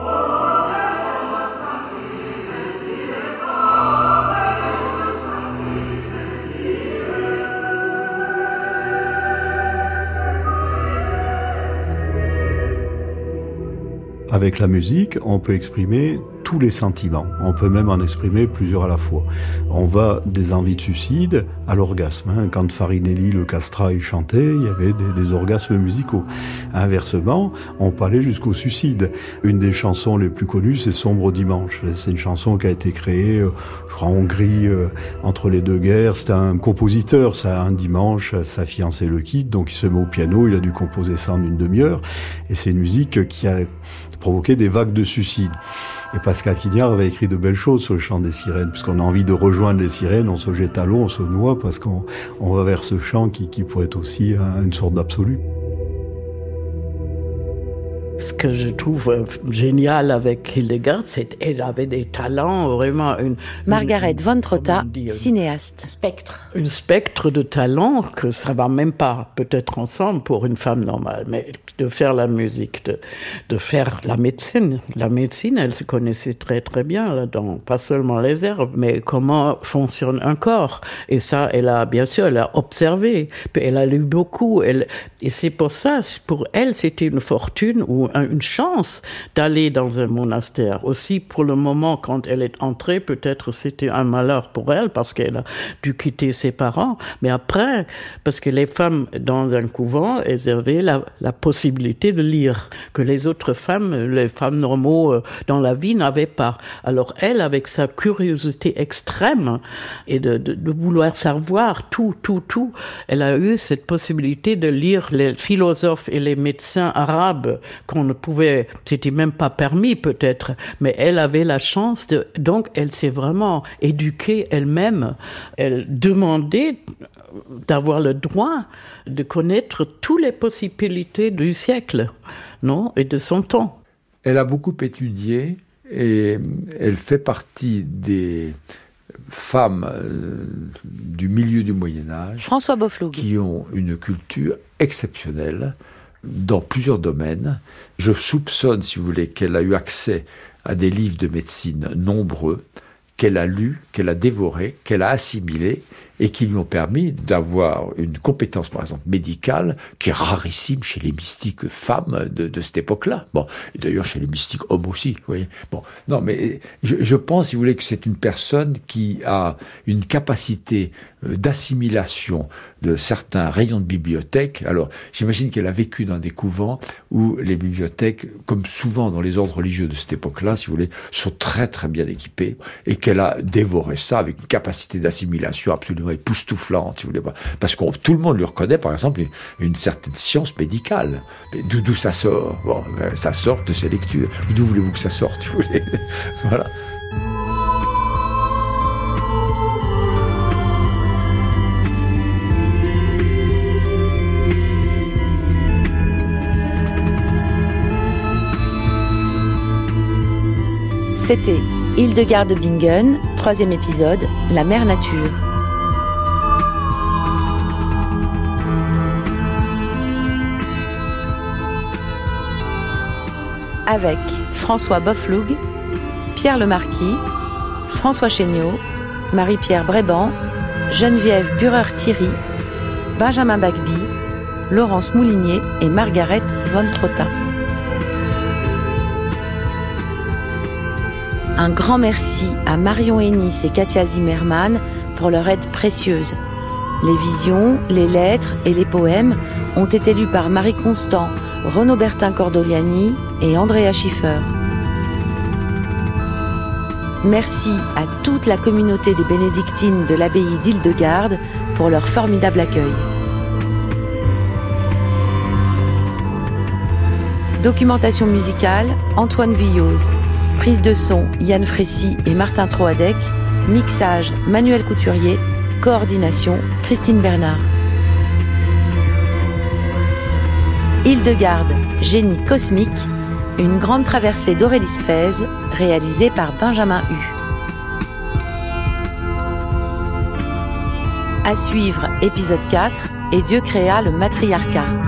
Avec la musique, on peut exprimer tous les sentiments. On peut même en exprimer plusieurs à la fois. On va des envies de suicide à l'orgasme. Hein. Quand Farinelli, le Castrat, il chantait, il y avait des, des orgasmes musicaux. Inversement, on peut aller jusqu'au suicide. Une des chansons les plus connues, c'est Sombre Dimanche. C'est une chanson qui a été créée, je crois, en Hongrie, euh, entre les deux guerres. C'était un compositeur, ça, un dimanche, sa fiancée le quitte, donc il se met au piano, il a dû composer ça en une demi-heure. Et c'est une musique qui a provoqué des vagues de suicide. Et Pascal Quignard avait écrit de belles choses sur le chant des sirènes, puisqu'on a envie de rejoindre les sirènes, on se jette à l'eau, on se noie, parce qu'on on va vers ce chant qui, qui pourrait être aussi une sorte d'absolu. Ce que je trouve génial avec Hildegard, c'est qu'elle avait des talents, vraiment une... Margaret von Trotta, cinéaste. Spectre. Une spectre de talent que ça va même pas peut-être ensemble pour une femme normale, mais de faire la musique, de, de faire la médecine. La médecine, elle se connaissait très très bien là-dedans, pas seulement les herbes, mais comment fonctionne un corps. Et ça, elle a, bien sûr, elle a observé, puis elle a lu beaucoup, elle, et c'est pour ça, pour elle, c'était une fortune ou une chance d'aller dans un monastère. Aussi, pour le moment, quand elle est entrée, peut-être c'était un malheur pour elle parce qu'elle a dû quitter ses parents. Mais après, parce que les femmes dans un couvent, elles avaient la, la possibilité de lire que les autres femmes, les femmes normaux dans la vie n'avaient pas. Alors elle, avec sa curiosité extrême et de, de, de vouloir savoir tout, tout, tout, elle a eu cette possibilité de lire les philosophes et les médecins arabes qu'on ne pouvait, c'était même pas permis peut-être, mais elle avait la chance de, donc elle s'est vraiment éduquée elle-même. Elle demandait d'avoir le droit de connaître toutes les possibilités du siècle, non, et de son temps. Elle a beaucoup étudié et elle fait partie des femmes du milieu du Moyen-Âge, François Boffloug, qui ont une culture exceptionnelle dans plusieurs domaines. Je soupçonne, si vous voulez, qu'elle a eu accès à des livres de médecine nombreux, qu'elle a lus, qu'elle a dévorés, qu'elle a assimilés, et qui lui ont permis d'avoir une compétence, par exemple, médicale, qui est rarissime chez les mystiques femmes de, de cette époque-là. Bon, et d'ailleurs chez les mystiques hommes aussi, vous voyez. Bon, non, mais je, je pense, si vous voulez, que c'est une personne qui a une capacité d'assimilation de certains rayons de bibliothèque. Alors, j'imagine qu'elle a vécu dans des couvents où les bibliothèques, comme souvent dans les ordres religieux de cette époque-là, si vous voulez, sont très très bien équipées, et qu'elle a dévoré ça avec une capacité d'assimilation absolument époustouflante, si vous voulez. Parce que tout le monde lui reconnaît, par exemple, une, une certaine science médicale. Mais d'où, d'où ça sort? Bon, ben, ça sort de ses lectures. D'où voulez-vous que ça sorte, si vous voulez? Voilà. C'était Hildegard de Bingen, troisième épisode, La mère nature. Avec François Boffloug, Pierre Lemarquis, François Chéniaud, Marie-Pierre Bréban, Geneviève Burer-Thierry, Benjamin Bagby, Laurence Moulinier et Margaret von Trotta. Un grand merci à Marion Ennis et Katia Zimmermann pour leur aide précieuse. Les visions, les lettres et les poèmes ont été lus par Marie Constant, Renaud Bertin Cordoliani et Andrea Schiffer. Merci à toute la communauté des bénédictines de l'abbaye d'Hildegarde pour leur formidable accueil. Documentation musicale, Antoine Vuilloz. Prise de son, Yann Frécy et Martin Troadec. Mixage, Manuel Couturier. Coordination, Christine Bernard. Hildegarde, génie cosmique, une grande traversée d'Aurélie Sphèze, réalisée par Benjamin Hu. À suivre, épisode quatre, Et Dieu créa le matriarcat.